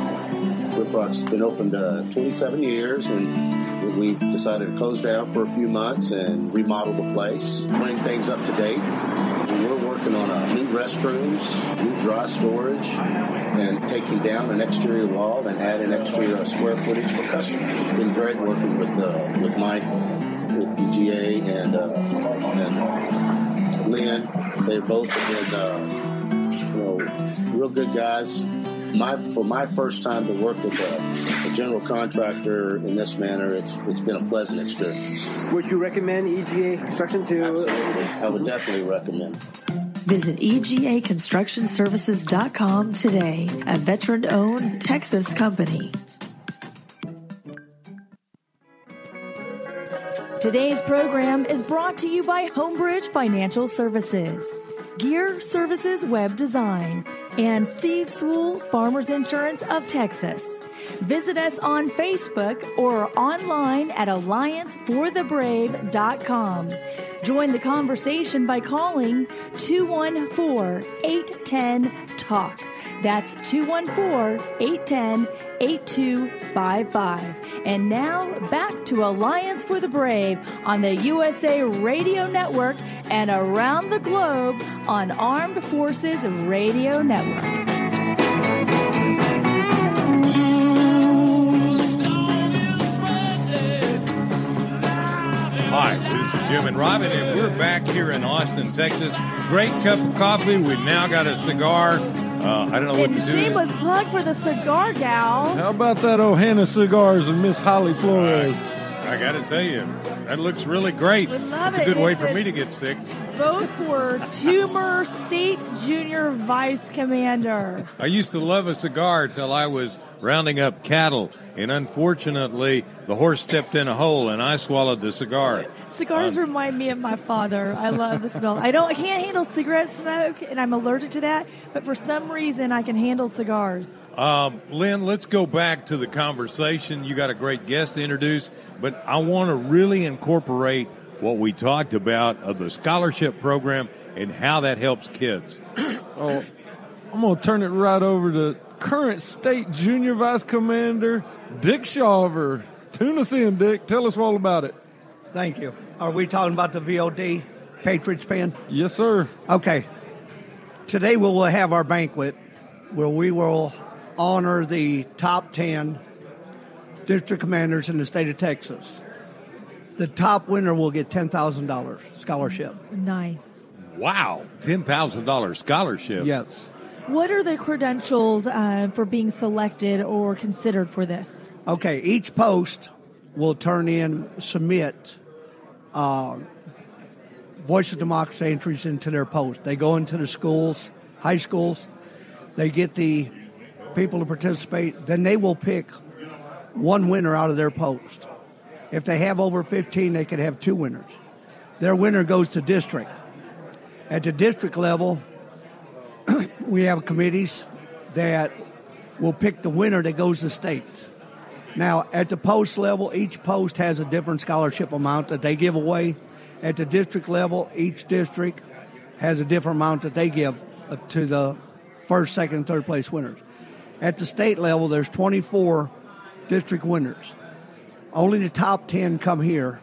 S15: Rip Rocks has been opened uh, twenty-seven years, and we've decided to close down for a few months and remodel the place, bring things up to date. We're working on uh, new restrooms, new dry storage, and taking down an exterior wall and adding extra uh, square footage for customers. It's been great working with uh, with Mike, with E G A, and, uh, and Lynn. They both have been uh, you know, real good guys. My, for my first time to work with a, a general contractor in this manner, it's it's been a pleasant experience.
S18: Would you recommend E G A Construction to?
S15: Absolutely. I would definitely recommend.
S1: Visit E G A construction services dot com today, a veteran-owned Texas company. Today's program is brought to you by Homebridge Financial Services, Gear Services Web Design, and Steve Sewell, Farmers Insurance of Texas. Visit us on Facebook or online at alliance for the brave dot com. Join the conversation by calling two one four, eight one zero, talk. That's two one four, eight one zero, eight two five five. And now back to Alliance for the Brave on the U S A Radio Network and around the globe on Armed Forces Radio Network.
S2: Hi, this is Jim and Robin, and we're back here in Austin, Texas. Great cup of coffee. We've now got a cigar. Uh, I don't know what
S6: and
S2: to do.
S6: Shameless plug for the cigar gal.
S3: How about that Ohana Cigars and Miss Holly Flores?
S2: Uh, I got to tell you, that looks really great.
S6: We love
S2: It's
S6: it.
S2: a good way
S6: It
S2: for me
S6: says-
S2: to get sick.
S6: Vote for Toomer State Junior Vice Commander.
S2: I used to love a cigar till I was rounding up cattle, and unfortunately, the horse stepped in a hole, and I swallowed the cigar.
S6: Cigars
S2: Um,
S6: remind me of my father. I love the smell. I don't. I can't handle cigarette smoke, and I'm allergic to that. But for some reason, I can handle cigars.
S2: Um, Lynn, let's go back to the conversation. You got a great guest to introduce, but I want to really incorporate what we talked about of the scholarship program and how that helps kids.
S3: Oh, I'm going to turn it right over to current state junior vice commander Dick Shaver. Tune us in, Dick. Tell us all about it.
S19: Thank you. Are we talking about the V O D, Patriots Pen?
S3: Yes, sir.
S19: Okay. Today we will have our banquet where we will honor the top ten district commanders in the state of Texas. The top winner will get ten thousand dollars scholarship.
S6: Nice.
S2: Wow, ten thousand dollars scholarship.
S19: Yes.
S6: What are the credentials uh, for being selected or considered for this?
S19: Okay, each post will turn in, submit uh, Voice of Democracy entries into their post. They go into the schools, high schools. They get the people to participate. Then they will pick one winner out of their post. If they have over fifteen, they could have two winners. Their winner goes to district. At the district level, we have committees that will pick the winner that goes to state. Now, at the post level, each post has a different scholarship amount that they give away. At the district level, each district has a different amount that they give to the first, second, and third place winners. At the state level, there's twenty-four district winners. Only the top ten come here.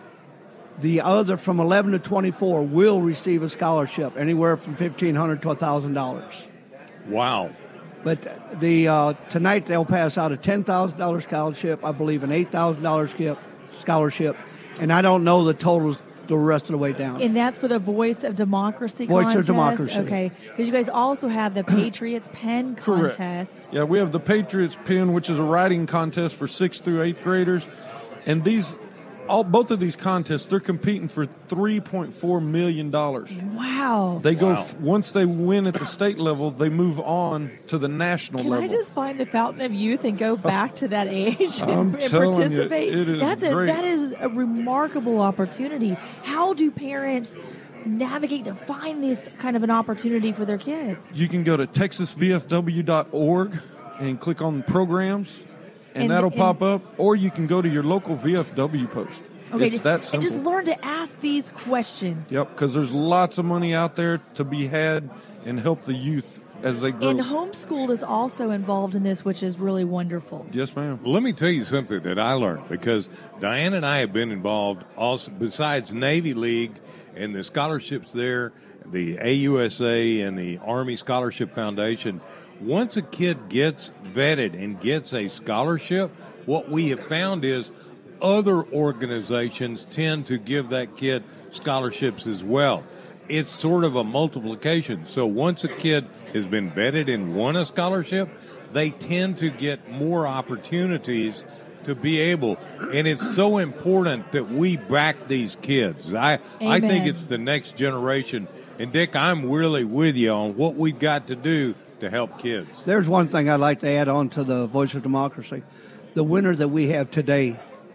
S19: The other, from eleven to twenty-four, will receive a scholarship, anywhere from fifteen hundred dollars to one thousand dollars.
S2: Wow.
S19: But the uh, tonight they'll pass out a ten thousand dollars scholarship, I believe an eight thousand dollars scholarship, and I don't know the totals the rest of the way down.
S6: And that's for the Voice of Democracy
S19: Voice
S6: contest?
S19: of Democracy.
S6: Okay, because you guys also have the Patriots Pen
S3: Correct.
S6: contest.
S3: Yeah, we have the Patriots Pen, which is a writing contest for sixth through eighth graders. And these, all both of these contests, they're competing for three point four million dollars.
S6: Wow.
S3: They go,
S2: Wow.
S3: once they win at the state level, they move on to the national
S6: Can
S3: level.
S6: I just find the fountain of youth and go back to that age and,
S3: I'm
S6: and
S3: telling you,
S6: participate?
S3: it is
S6: That's a,
S3: great.
S6: that is a remarkable opportunity. How do parents navigate to find this kind of an opportunity for their kids?
S3: You can go to texas v f w dot org and click on programs, and,
S6: And-
S3: that'll
S6: and-
S3: pop up, or you can go to your local V F W post.
S6: Okay,
S3: it's that simple.
S6: and just learn to ask these questions.
S3: Yep, because there's lots of money out there to be had and help the youth as they grow.
S6: And Homeschooled is also involved in this, which is really wonderful.
S3: Yes, ma'am.
S2: Let me tell you something that I learned, because Diane and I have been involved also besides Navy League and the scholarships there, the A U S A and the Army Scholarship Foundation. Once a kid gets vetted and gets a scholarship, what we have found is other organizations tend to give that kid scholarships as well. It's sort of a multiplication. So once a kid has been vetted and won a scholarship, they tend to get more opportunities to be able, and it's so important that we back these kids. I, I think
S6: Amen.
S2: it's the next generation. And Dick, I'm really with you on what we've got to do to help kids.
S19: There's one thing I'd like to add on to the Voice of Democracy. The winner that we have today,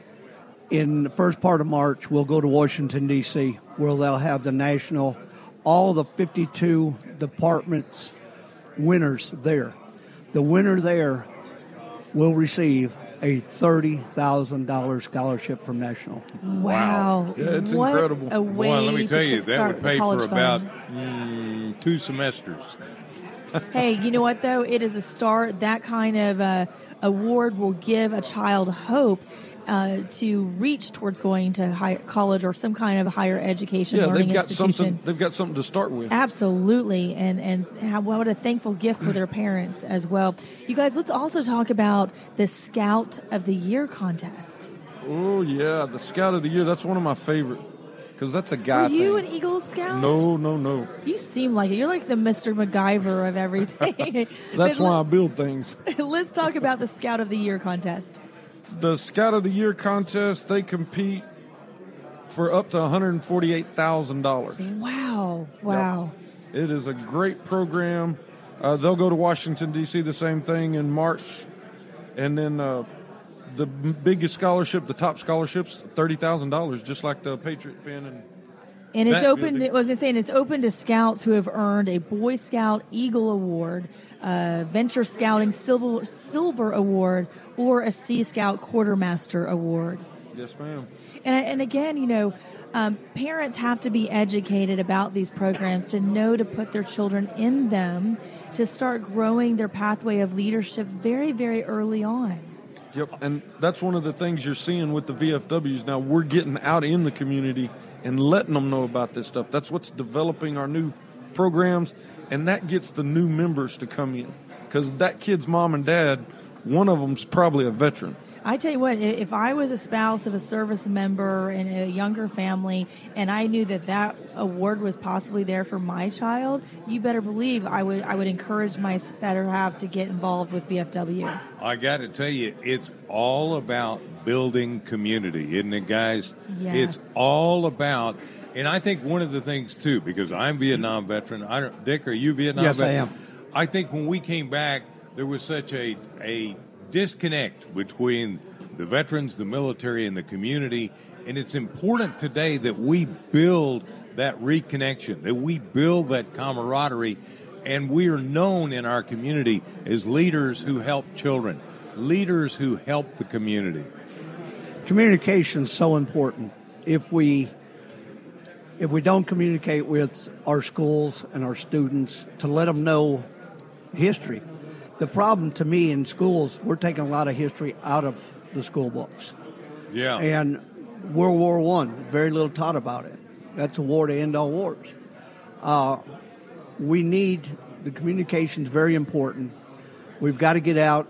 S19: in the first part of March, will go to Washington, D C, where they'll have the national, all the fifty-two departments winners there. The winner there will receive a thirty thousand dollars scholarship from National.
S6: Wow.
S3: Yeah, it's
S6: what
S3: incredible.
S6: A way
S2: Well, let me
S6: to
S2: tell you, that
S6: kickstart
S2: would
S6: the
S2: pay
S6: college
S2: for about
S6: fund.
S2: mm, two semesters.
S6: Hey, you know what, though? It is a start. That kind of uh, award will give a child hope uh, to reach towards going to higher college or some kind of higher education
S3: Yeah,
S6: learning
S3: they've got
S6: institution.
S3: something. They've got something to start with.
S6: Absolutely, and and how, what a thankful gift for their parents as well. You guys, let's also talk about the Scout of the Year contest.
S3: Oh yeah, the Scout of the Year. That's one of my favorite because that's a guy
S6: Are you
S3: thing.
S6: an Eagle Scout?
S3: No, no, no.
S6: You seem like it. You're like the Mister MacGyver of everything.
S3: That's
S6: But
S3: why I build things.
S6: Let's talk about the Scout of the Year contest.
S3: The Scout of the Year contest, they compete for up to one hundred forty-eight thousand dollars.
S6: Wow. Wow.
S3: Yep. It is a great program. Uh, they'll go to Washington, D C, the same thing in March. And then uh, the biggest scholarship, the top scholarships, thirty thousand dollars, just like the Patriot Pen. And
S6: And it's
S3: that-
S6: open, to, was I saying, it's open to scouts who have earned a Boy Scout Eagle Award, uh, Venture Scouting Silver, Silver Award, or a Sea Scout Quartermaster Award.
S3: Yes, ma'am.
S6: And, and again, you know, um, parents have to be educated about these programs to know to put their children in them to start growing their pathway of leadership very, very early on.
S3: Yep, and that's one of the things you're seeing with the V F Ws now. We're getting out in the community and letting them know about this stuff. That's what's developing our new programs, and that gets the new members to come in because that kid's mom and dad, one of them's probably a veteran.
S6: I tell you what, if I was a spouse of a service member in a younger family and I knew that that award was possibly there for my child, you better believe I would I would encourage my better half to get involved with V F W.
S2: I got to tell you, it's all about building community, isn't it, guys?
S6: Yes.
S2: It's all about, and I think one of the things, too, because I'm Vietnam veteran. I don't, Dick, are you Vietnam
S19: Yes, I
S2: veteran?
S19: am.
S2: I think when we came back, there was such a a disconnect between the veterans, the military, and the community. And it's important today that we build that reconnection, that we build that camaraderie, and we are known in our community as leaders who help children, leaders who help the community.
S19: Communication is so important. If we if we don't communicate with our schools and our students to let them know history, the problem to me in schools, we're taking a lot of history out of the school books.
S2: Yeah.
S19: And World War One, very little taught about it. That's a war to end all wars. Uh, we need, the communication's very important. We've got to get out.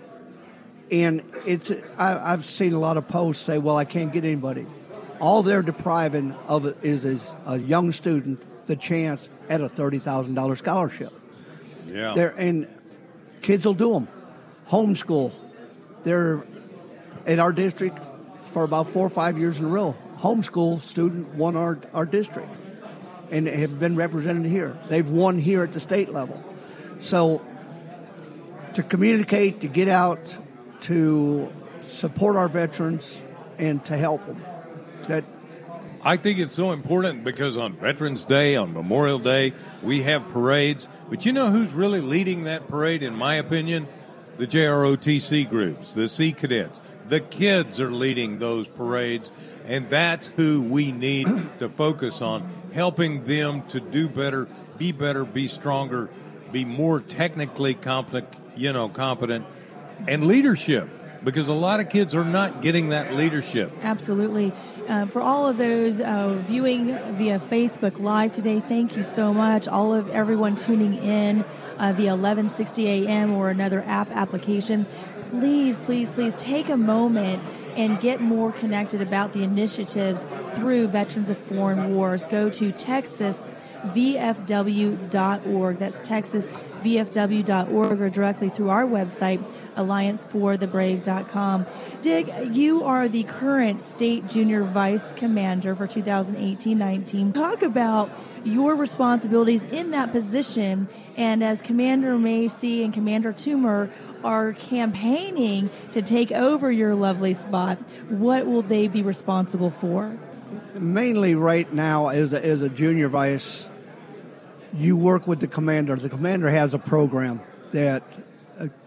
S19: And it's, I, I've seen a lot of posts say, well, I can't get anybody. All they're depriving of it is, is a young student the chance at a thirty thousand dollars scholarship.
S2: Yeah.
S19: They're, and kids will do them. Homeschool. They're in our district for about four or five years in a row. Homeschool student won our, our district and have been represented here. They've won here at the state level. So to communicate, to get out, to support our veterans, and to help them. That
S2: I think it's so important because on Veterans Day, on Memorial Day, we have parades. But you know who's really leading that parade, in my opinion? The J R O T C groups, the Sea Cadets. The kids are leading those parades, and that's who we need to focus on, helping them to do better, be better, be stronger, be more technically competent, you know, competent, and leadership, because a lot of kids are not getting that leadership.
S6: Absolutely. Uh, for all of those uh, viewing via Facebook Live today, thank you so much. All of everyone tuning in uh, via eleven sixty A M or another app application, please, please, please take a moment and get more connected about the initiatives through Veterans of Foreign Wars. Go to Texas V F W dot org. That's Texas V F W dot org, or directly through our website, alliance for the brave dot com. Dig, you are the current state junior vice commander for two thousand eighteen nineteen. Talk about your responsibilities in that position, and as Commander Macy and Commander Toomer are campaigning to take over your lovely spot, what will they be responsible for?
S19: mainly right now as a, as a junior vice, you work with the commander. The commander has a program that uh,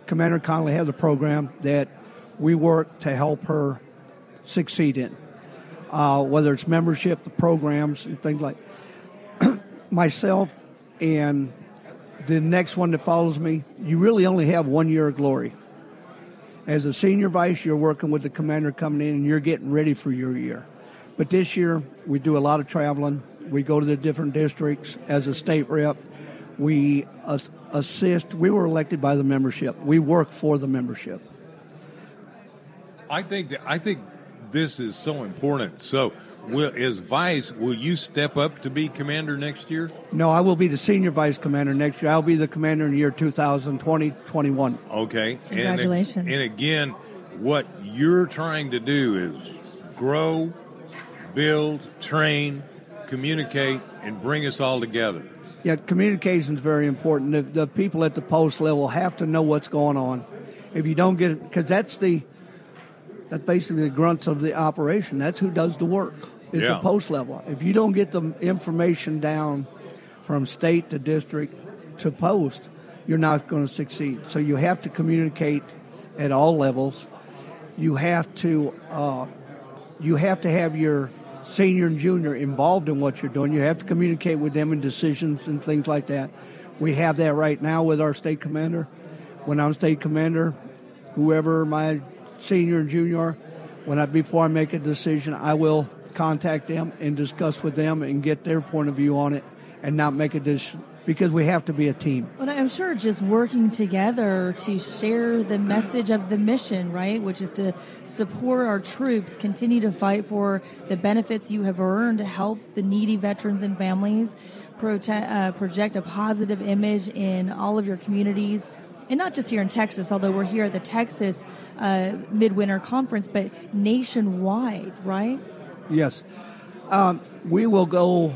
S19: Commander Connolly has a program that we work to help her succeed in, uh, whether it's membership, the programs, and things like myself and the next one that follows me. You really only have one year of glory. As a senior vice, you're working with the commander coming in, and you're getting ready for your year. But this year, we do a lot of traveling. We go to the different districts. As a state rep, we uh, assist. We were elected by the membership. We work for the membership.
S2: I think that, I think this is so important. So, will, as vice, will you step up to be commander next year?
S19: No, I will be the senior vice commander next year. I'll be the commander in the year two thousand twenty twenty-one.
S2: Okay.
S6: Congratulations.
S2: And, and again, what you're trying to do is grow, build, train, communicate, and bring us all together.
S19: Yeah, communication is very important. The, the people at the post level have to know what's going on. If you don't get it, because that's the that's basically the grunts of the operation. That's who does the work, is
S2: Yeah.
S19: the post level. If you don't get the information down from state to district to post, you're not going to succeed. So you have to communicate at all levels. You have to uh, you have to have your senior and junior involved in what you're doing. You have to communicate with them in decisions and things like that. We have that right now with our state commander. When I'm state commander, whoever my senior and junior are, when I before I make a decision, I will contact them and discuss with them and get their point of view on it, and not make a decision, because we have to be a team.
S6: Well, I'm sure just working together to share the message of the mission, right, which is to support our troops, continue to fight for the benefits you have earned to help the needy veterans and families, prote- uh, project a positive image in all of your communities, and not just here in Texas, although we're here at the Texas uh, Midwinter Conference, but nationwide, right?
S19: Yes. Um, we will go,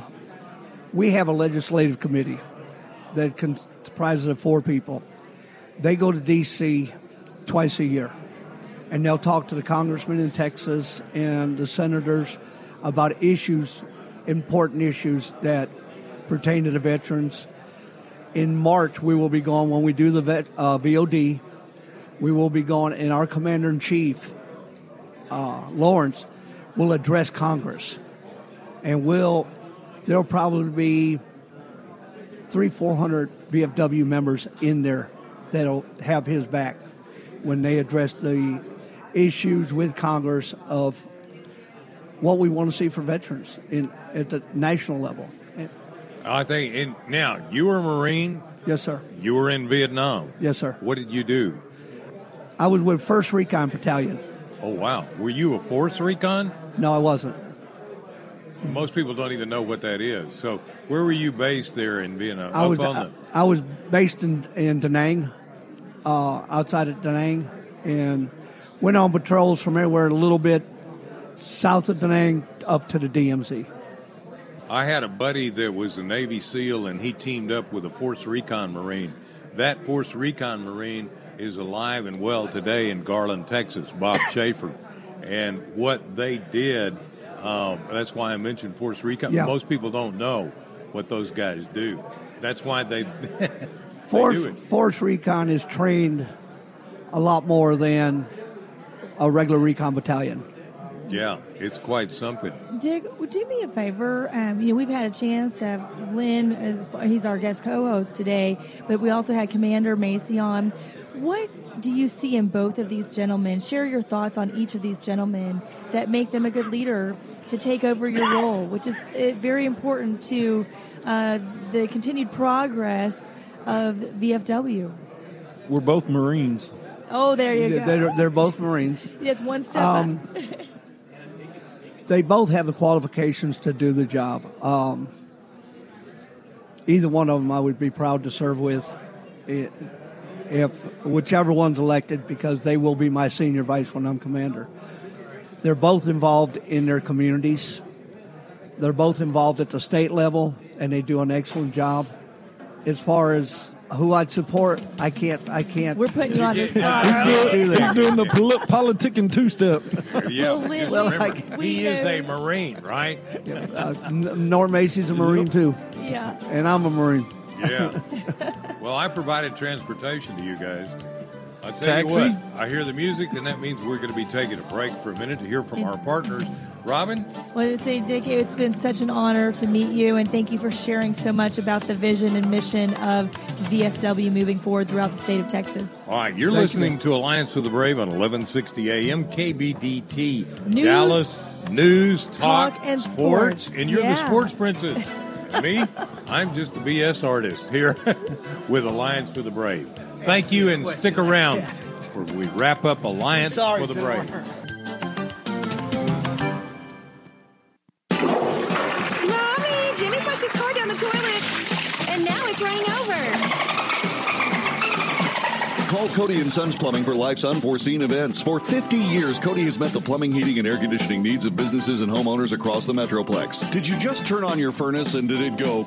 S19: we have a legislative committee that comprises of four people. They go to D C twice a year, and they'll talk to the congressmen in Texas and the senators about issues, important issues that pertain to the veterans. In March, we will be going, when we do the vet, uh, V O D, we will be going, and our commander-in-chief, uh, Lawrence, will address Congress. And we'll, there'll probably be three, four hundred V F W members in there that'll have his back when they address the issues with Congress of what we want to see for veterans in at the national level.
S2: I think, and now, you were a Marine?
S19: Yes, sir.
S2: You were in Vietnam?
S19: Yes, sir.
S2: What did you do?
S19: I was with first Recon Battalion.
S2: Oh, wow. Were you a fourth Recon?
S19: No, I wasn't.
S2: Most people don't even know what that is. So where were you based there in Vietnam?
S19: I
S2: Up
S19: was
S2: on
S19: I,
S2: the...
S19: I was based in, in Da Nang, uh, outside of Da Nang, and went on patrols from everywhere a little bit south of Da Nang up to the D M Z.
S2: I had a buddy that was a Navy SEAL, and he teamed up with a fourth Recon Marine. That fourth Recon Marine is alive and well today in Garland, Texas, Bob Schaefer. And what they did, um, that's why I mentioned fourth Recon.
S19: Yeah.
S2: Most people don't know what those guys do. That's why they, they
S19: Force,
S2: do it.
S19: Force Recon is trained a lot more than a regular Recon battalion.
S2: Yeah, it's quite something.
S6: Dick, do me a favor. Um, you know, we've had a chance to have Lynn, as, he's our guest co-host today, but we also had Commander Macy on. What do you see in both of these gentlemen? Share your thoughts on each of these gentlemen that make them a good leader to take over your role, which is uh, very important to uh, the continued progress of V F W.
S3: We're both Marines.
S6: Oh, there you go.
S19: They're, they're both Marines.
S6: Yes, one step
S19: Um,
S6: up.
S19: They both have the qualifications to do the job. Um, either one of them I would be proud to serve with, it, if whichever one's elected, because they will be my senior vice when I'm commander. They're both involved in their communities. They're both involved at the state level, and they do an excellent job. As far as who I'd support, I can't. I can't.
S6: We're putting you on the spot.
S19: He's doing,
S3: He's doing the poli- politicking two-step.
S2: Yeah,
S6: Well, Lynn,
S2: just
S19: Well,
S2: remember,
S19: like-
S2: he is a Marine, right?
S19: uh, N- Norm Macy's a Marine too,
S6: Yeah.
S19: and I'm a Marine.
S2: Yeah. Well, I provided transportation to you guys. I'll tell
S3: Taxi?
S2: you what, I hear the music, and that means we're going to be taking a break for a minute to hear from our partners. Robin?
S6: Well, to say, Dick, it's been such an honor to meet you, and thank you for sharing so much about the vision and mission of V F W moving forward throughout the state of Texas.
S2: All right, you're
S6: Thank
S2: listening
S6: you.
S2: to Alliance for the Brave on eleven sixty A M K B D T,
S6: News,
S2: Dallas News, Talk,
S6: talk and
S2: sports,
S6: sports.
S2: and you're
S6: Yeah.
S2: the sports princess. Me, I'm just the B S artist here with Alliance for the Brave. Thank you, and stick around for we wrap up Alliance
S27: Sorry,
S2: for the
S27: Phil.
S2: Brave.
S5: Mommy, Jimmy flushed his car down the toilet, and now it's running over.
S21: Call Cody and Sons Plumbing for life's unforeseen events. For fifty years, Cody has met the plumbing, heating, and air conditioning needs of businesses and homeowners across the Metroplex. Did you just turn on your furnace and did it go...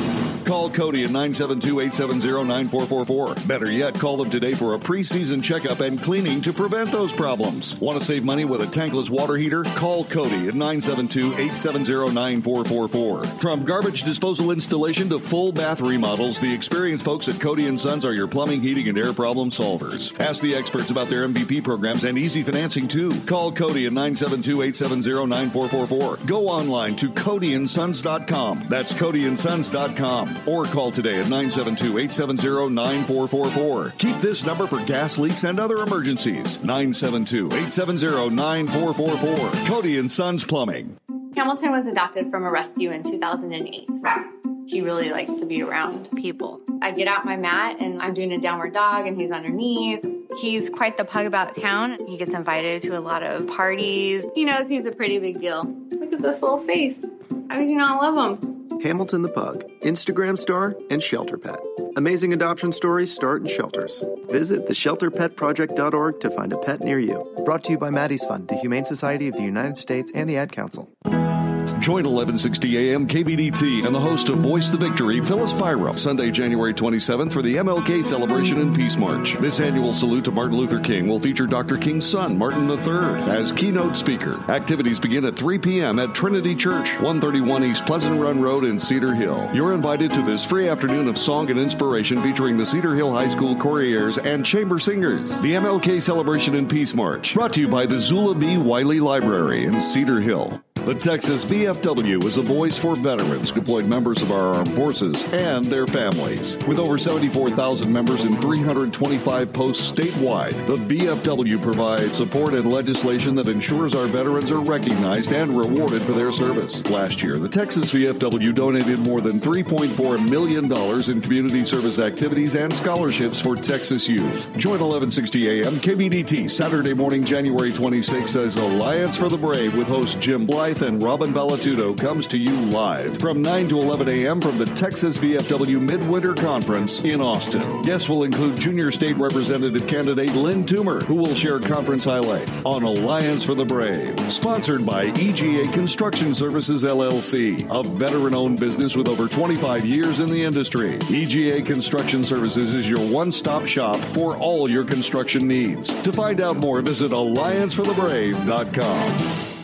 S21: Call Cody at nine seven two, eight seven zero, nine four four four. Better yet, call them today for a pre-season checkup and cleaning to prevent those problems. Want to save money with a tankless water heater? Call Cody at nine seven two, eight seven zero, nine four four four. From garbage disposal installation to full bath remodels, the experienced folks at Cody and Sons are your plumbing, heating, and air problem solvers. Ask the experts about their M V P programs and easy financing too. Call Cody at nine seven two, eight seven zero, nine four four four. Go online to cody and sons dot com. That's cody and sons dot com. Or call today at nine seven two, eight seven zero, nine four four four. Keep this number for gas leaks and other emergencies. nine seven two, eight seven zero, nine four four four. Cody and Sons Plumbing.
S22: Hamilton was adopted from a rescue in two thousand eight. He really likes to be around people. I get out my mat and I'm doing a downward dog and he's underneath. He's quite the pug about town. He gets invited to a lot of parties. He knows he's a pretty big deal. Look at this little face. How could you not love him?
S23: Hamilton the Pug, Instagram star, and shelter pet. Amazing adoption stories start in shelters. Visit the shelter pet project dot org to find a pet near you. Brought to you by Maddie's Fund, the Humane Society of the United States, and the Ad Council.
S21: Join eleven sixty A M K B D T and the host of Voice the Victory, Phyllis Byram, Sunday, January twenty-seventh for the M L K Celebration and Peace March. This annual salute to Martin Luther King will feature Doctor King's son, Martin the third, as keynote speaker. Activities begin at three p.m. at Trinity Church, one thirty-one East Pleasant Run Road in Cedar Hill. You're invited to this free afternoon of song and inspiration featuring the Cedar Hill High School Couriers and Chamber Singers. The M L K Celebration and Peace March, brought to you by the Zula B. Wiley Library in Cedar Hill. The Texas V F W is a voice for veterans, deployed members of our armed forces, and their families. With over seventy-four thousand members in three hundred twenty-five posts statewide, the V F W provides support and legislation that ensures our veterans are recognized and rewarded for their service. Last year, the Texas V F W donated more than three point four million dollars in community service activities and scholarships for Texas youth. Join eleven sixty A M K B D T Saturday morning, January twenty-sixth as Alliance for the Brave with host Jim Blythe and Robin Vallatudo comes to you live from nine to eleven a.m. from the Texas V F W Midwinter Conference in Austin. Guests will include Junior State Representative candidate Lynn Toomer, who will share conference highlights on Alliance for the Brave. Sponsored by E G A Construction Services, L L C, a veteran-owned business with over twenty-five years in the industry. E G A Construction Services is your one-stop shop for all your construction needs. To find out more, visit alliance for the brave dot com.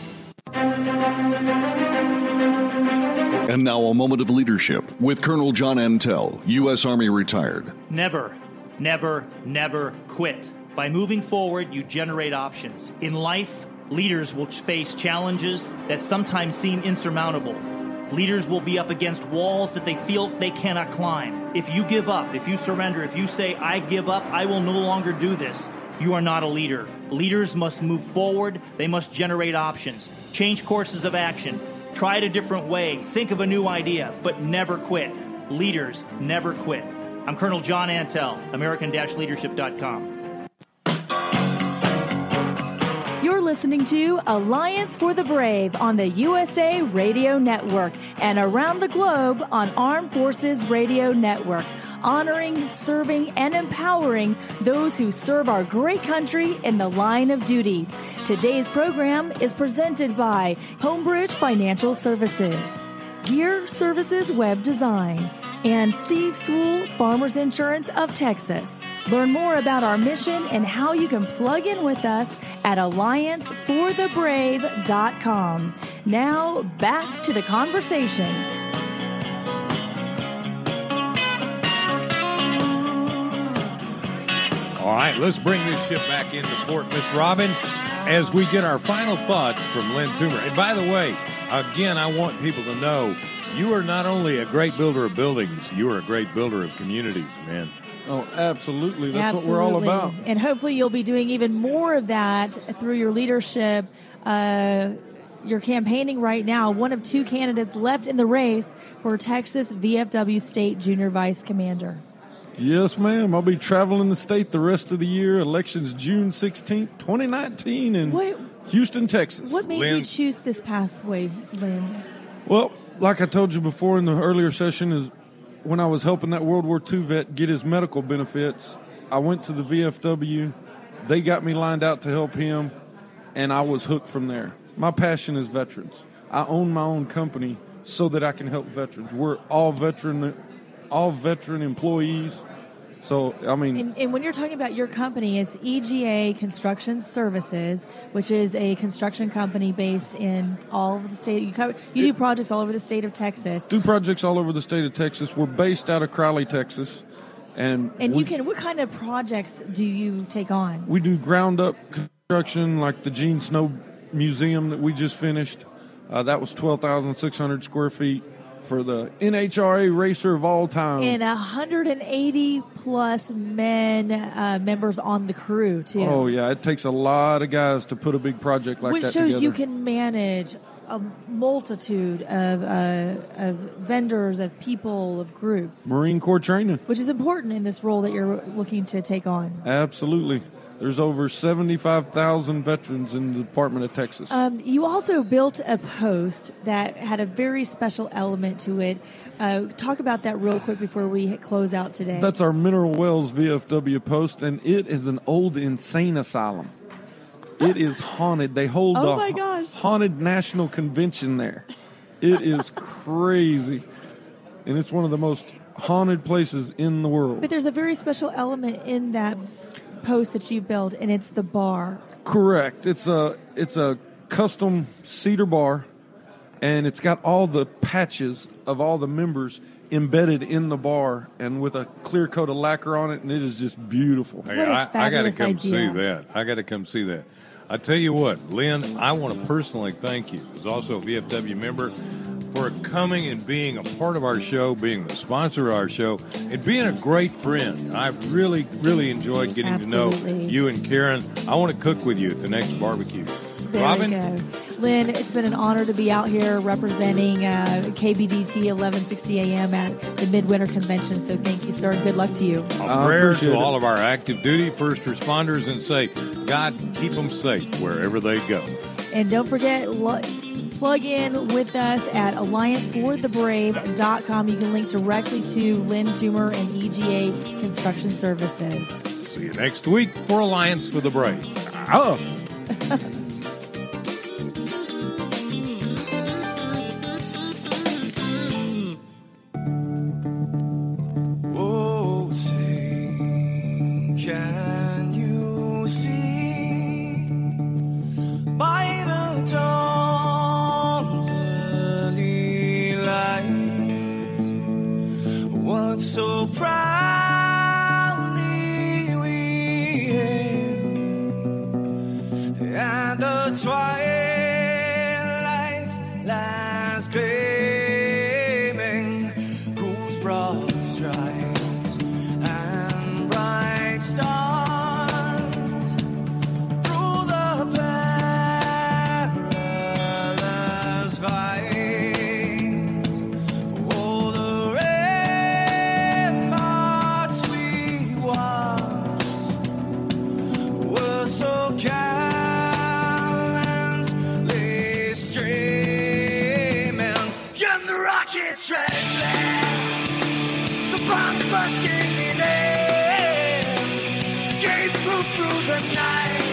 S21: And now a moment of leadership with Colonel John Antel, U S Army retired.
S24: Never, never, never quit. By moving forward, you generate options. In life, leaders will face challenges that sometimes seem insurmountable. Leaders will be up against walls that they feel they cannot climb. If you give up, if you surrender, if you say, I give up, I will no longer do this, you are not a leader. Leaders must move forward. They must generate options, change courses of action, try it a different way, think of a new idea, but never quit. Leaders never quit. I'm Colonel John Antel, American Leadership dot com.
S1: You're listening to Alliance for the Brave on the U S A Radio Network and around the globe on Armed Forces Radio Network, honoring, serving, and empowering those who serve our great country in the line of duty. Today's program is presented by Homebridge Financial Services, Gear Services Web Design, and Steve Sewell, Farmers Insurance of Texas. Learn more about our mission and how you can plug in with us at alliance for the brave dot com. Now, back to the conversation.
S2: All right, let's bring this ship back into port, Miss Robin, as we get our final thoughts from Lynn Toomer. And by the way, again, I want people to know you are not only a great builder of buildings, you are a great builder of communities, man.
S3: Oh, absolutely. That's
S6: absolutely.
S3: what we're all about.
S6: And hopefully you'll be doing even more of that through your leadership. Uh, you're campaigning right now, one of two candidates left in the race for Texas V F W State Junior Vice Commander.
S3: Yes, ma'am. I'll be traveling the state the rest of the year. Elections June sixteenth, twenty nineteen in what, Houston, Texas.
S6: What made
S3: Lynn?
S6: you choose this pathway, Lynn?
S3: Well, like I told you before in the earlier session, is when I was helping that World War Two vet get his medical benefits, I went to the V F W. They got me lined out to help him, and I was hooked from there. My passion is veterans. I own my own company so that I can help veterans. We're all veteran all veteran employees. So, I mean...
S6: And, and when you're talking about your company, it's E G A Construction Services, which is a construction company based in all over the state. You, cover, you do projects all over the state of Texas.
S3: Do projects all over the state of Texas. We're based out of Crowley, Texas. And,
S6: and
S3: we,
S6: you can. What kind of projects do you take on?
S3: We do ground-up construction, like the Gene Snow Museum that we just finished. Uh, that was twelve thousand six hundred square feet. For the N H R A racer of all time.
S6: And one hundred eighty plus men, uh, members on the crew, too.
S3: Oh, yeah. It takes a lot of guys to put a big project like
S6: Which
S3: that
S6: shows
S3: together.
S6: you can manage a multitude of, uh, of vendors, of people, of groups.
S3: Marine Corps training.
S6: Which is important in this role that you're looking to take on.
S3: Absolutely. There's over seventy-five thousand veterans in the Department of Texas.
S6: Um, you also built a post that had a very special element to it. Uh, talk about that real quick before we close out today.
S3: That's our Mineral Wells V F W post, and it is an old insane asylum. It is haunted. They hold
S6: oh
S3: a
S6: my gosh.
S3: haunted national convention there. It is crazy. And it's one of the most haunted places in the world.
S6: But there's a very special element in that post that you built, and it's the bar.
S3: Correct. It's a it's a custom cedar bar, and it's got all the patches of all the members embedded in the bar, and with a clear coat of lacquer on it, and it is just beautiful.
S2: Hey, I, I got to come idea. see that. I got to come see that. I tell you what, Lynn, I want to personally thank you, as also a V F W member, for coming and being a part of our show, being the sponsor of our show, and being a great friend. I've really, really enjoyed getting
S6: Absolutely.
S2: to know you and Karen. I want to cook with you at the next barbecue.
S6: There
S2: Robin?
S6: we go. Lynn, it's been an honor to be out here representing uh, K B D T eleven sixty A M at the Midwinter Convention. So thank you, sir, and good luck to you.
S2: A prayer to all of our active duty first responders, and say, God, keep them safe wherever they go.
S6: And don't forget, lo- plug in with us at alliance for the brave dot com. You can link directly to Lynn Toomer and E G A Construction Services.
S2: See you next week for Alliance for the Brave.
S3: Oh.
S4: Oh, say, can you see by the dawn's early light what so proudly we hailed at the twilight's last gleaming, whose broad stripes and bright stars through the perilous fights, oh, the ramparts we watched were so gallantly streaming, and the rockets red, the bombs bursting in air, gave proof through the night.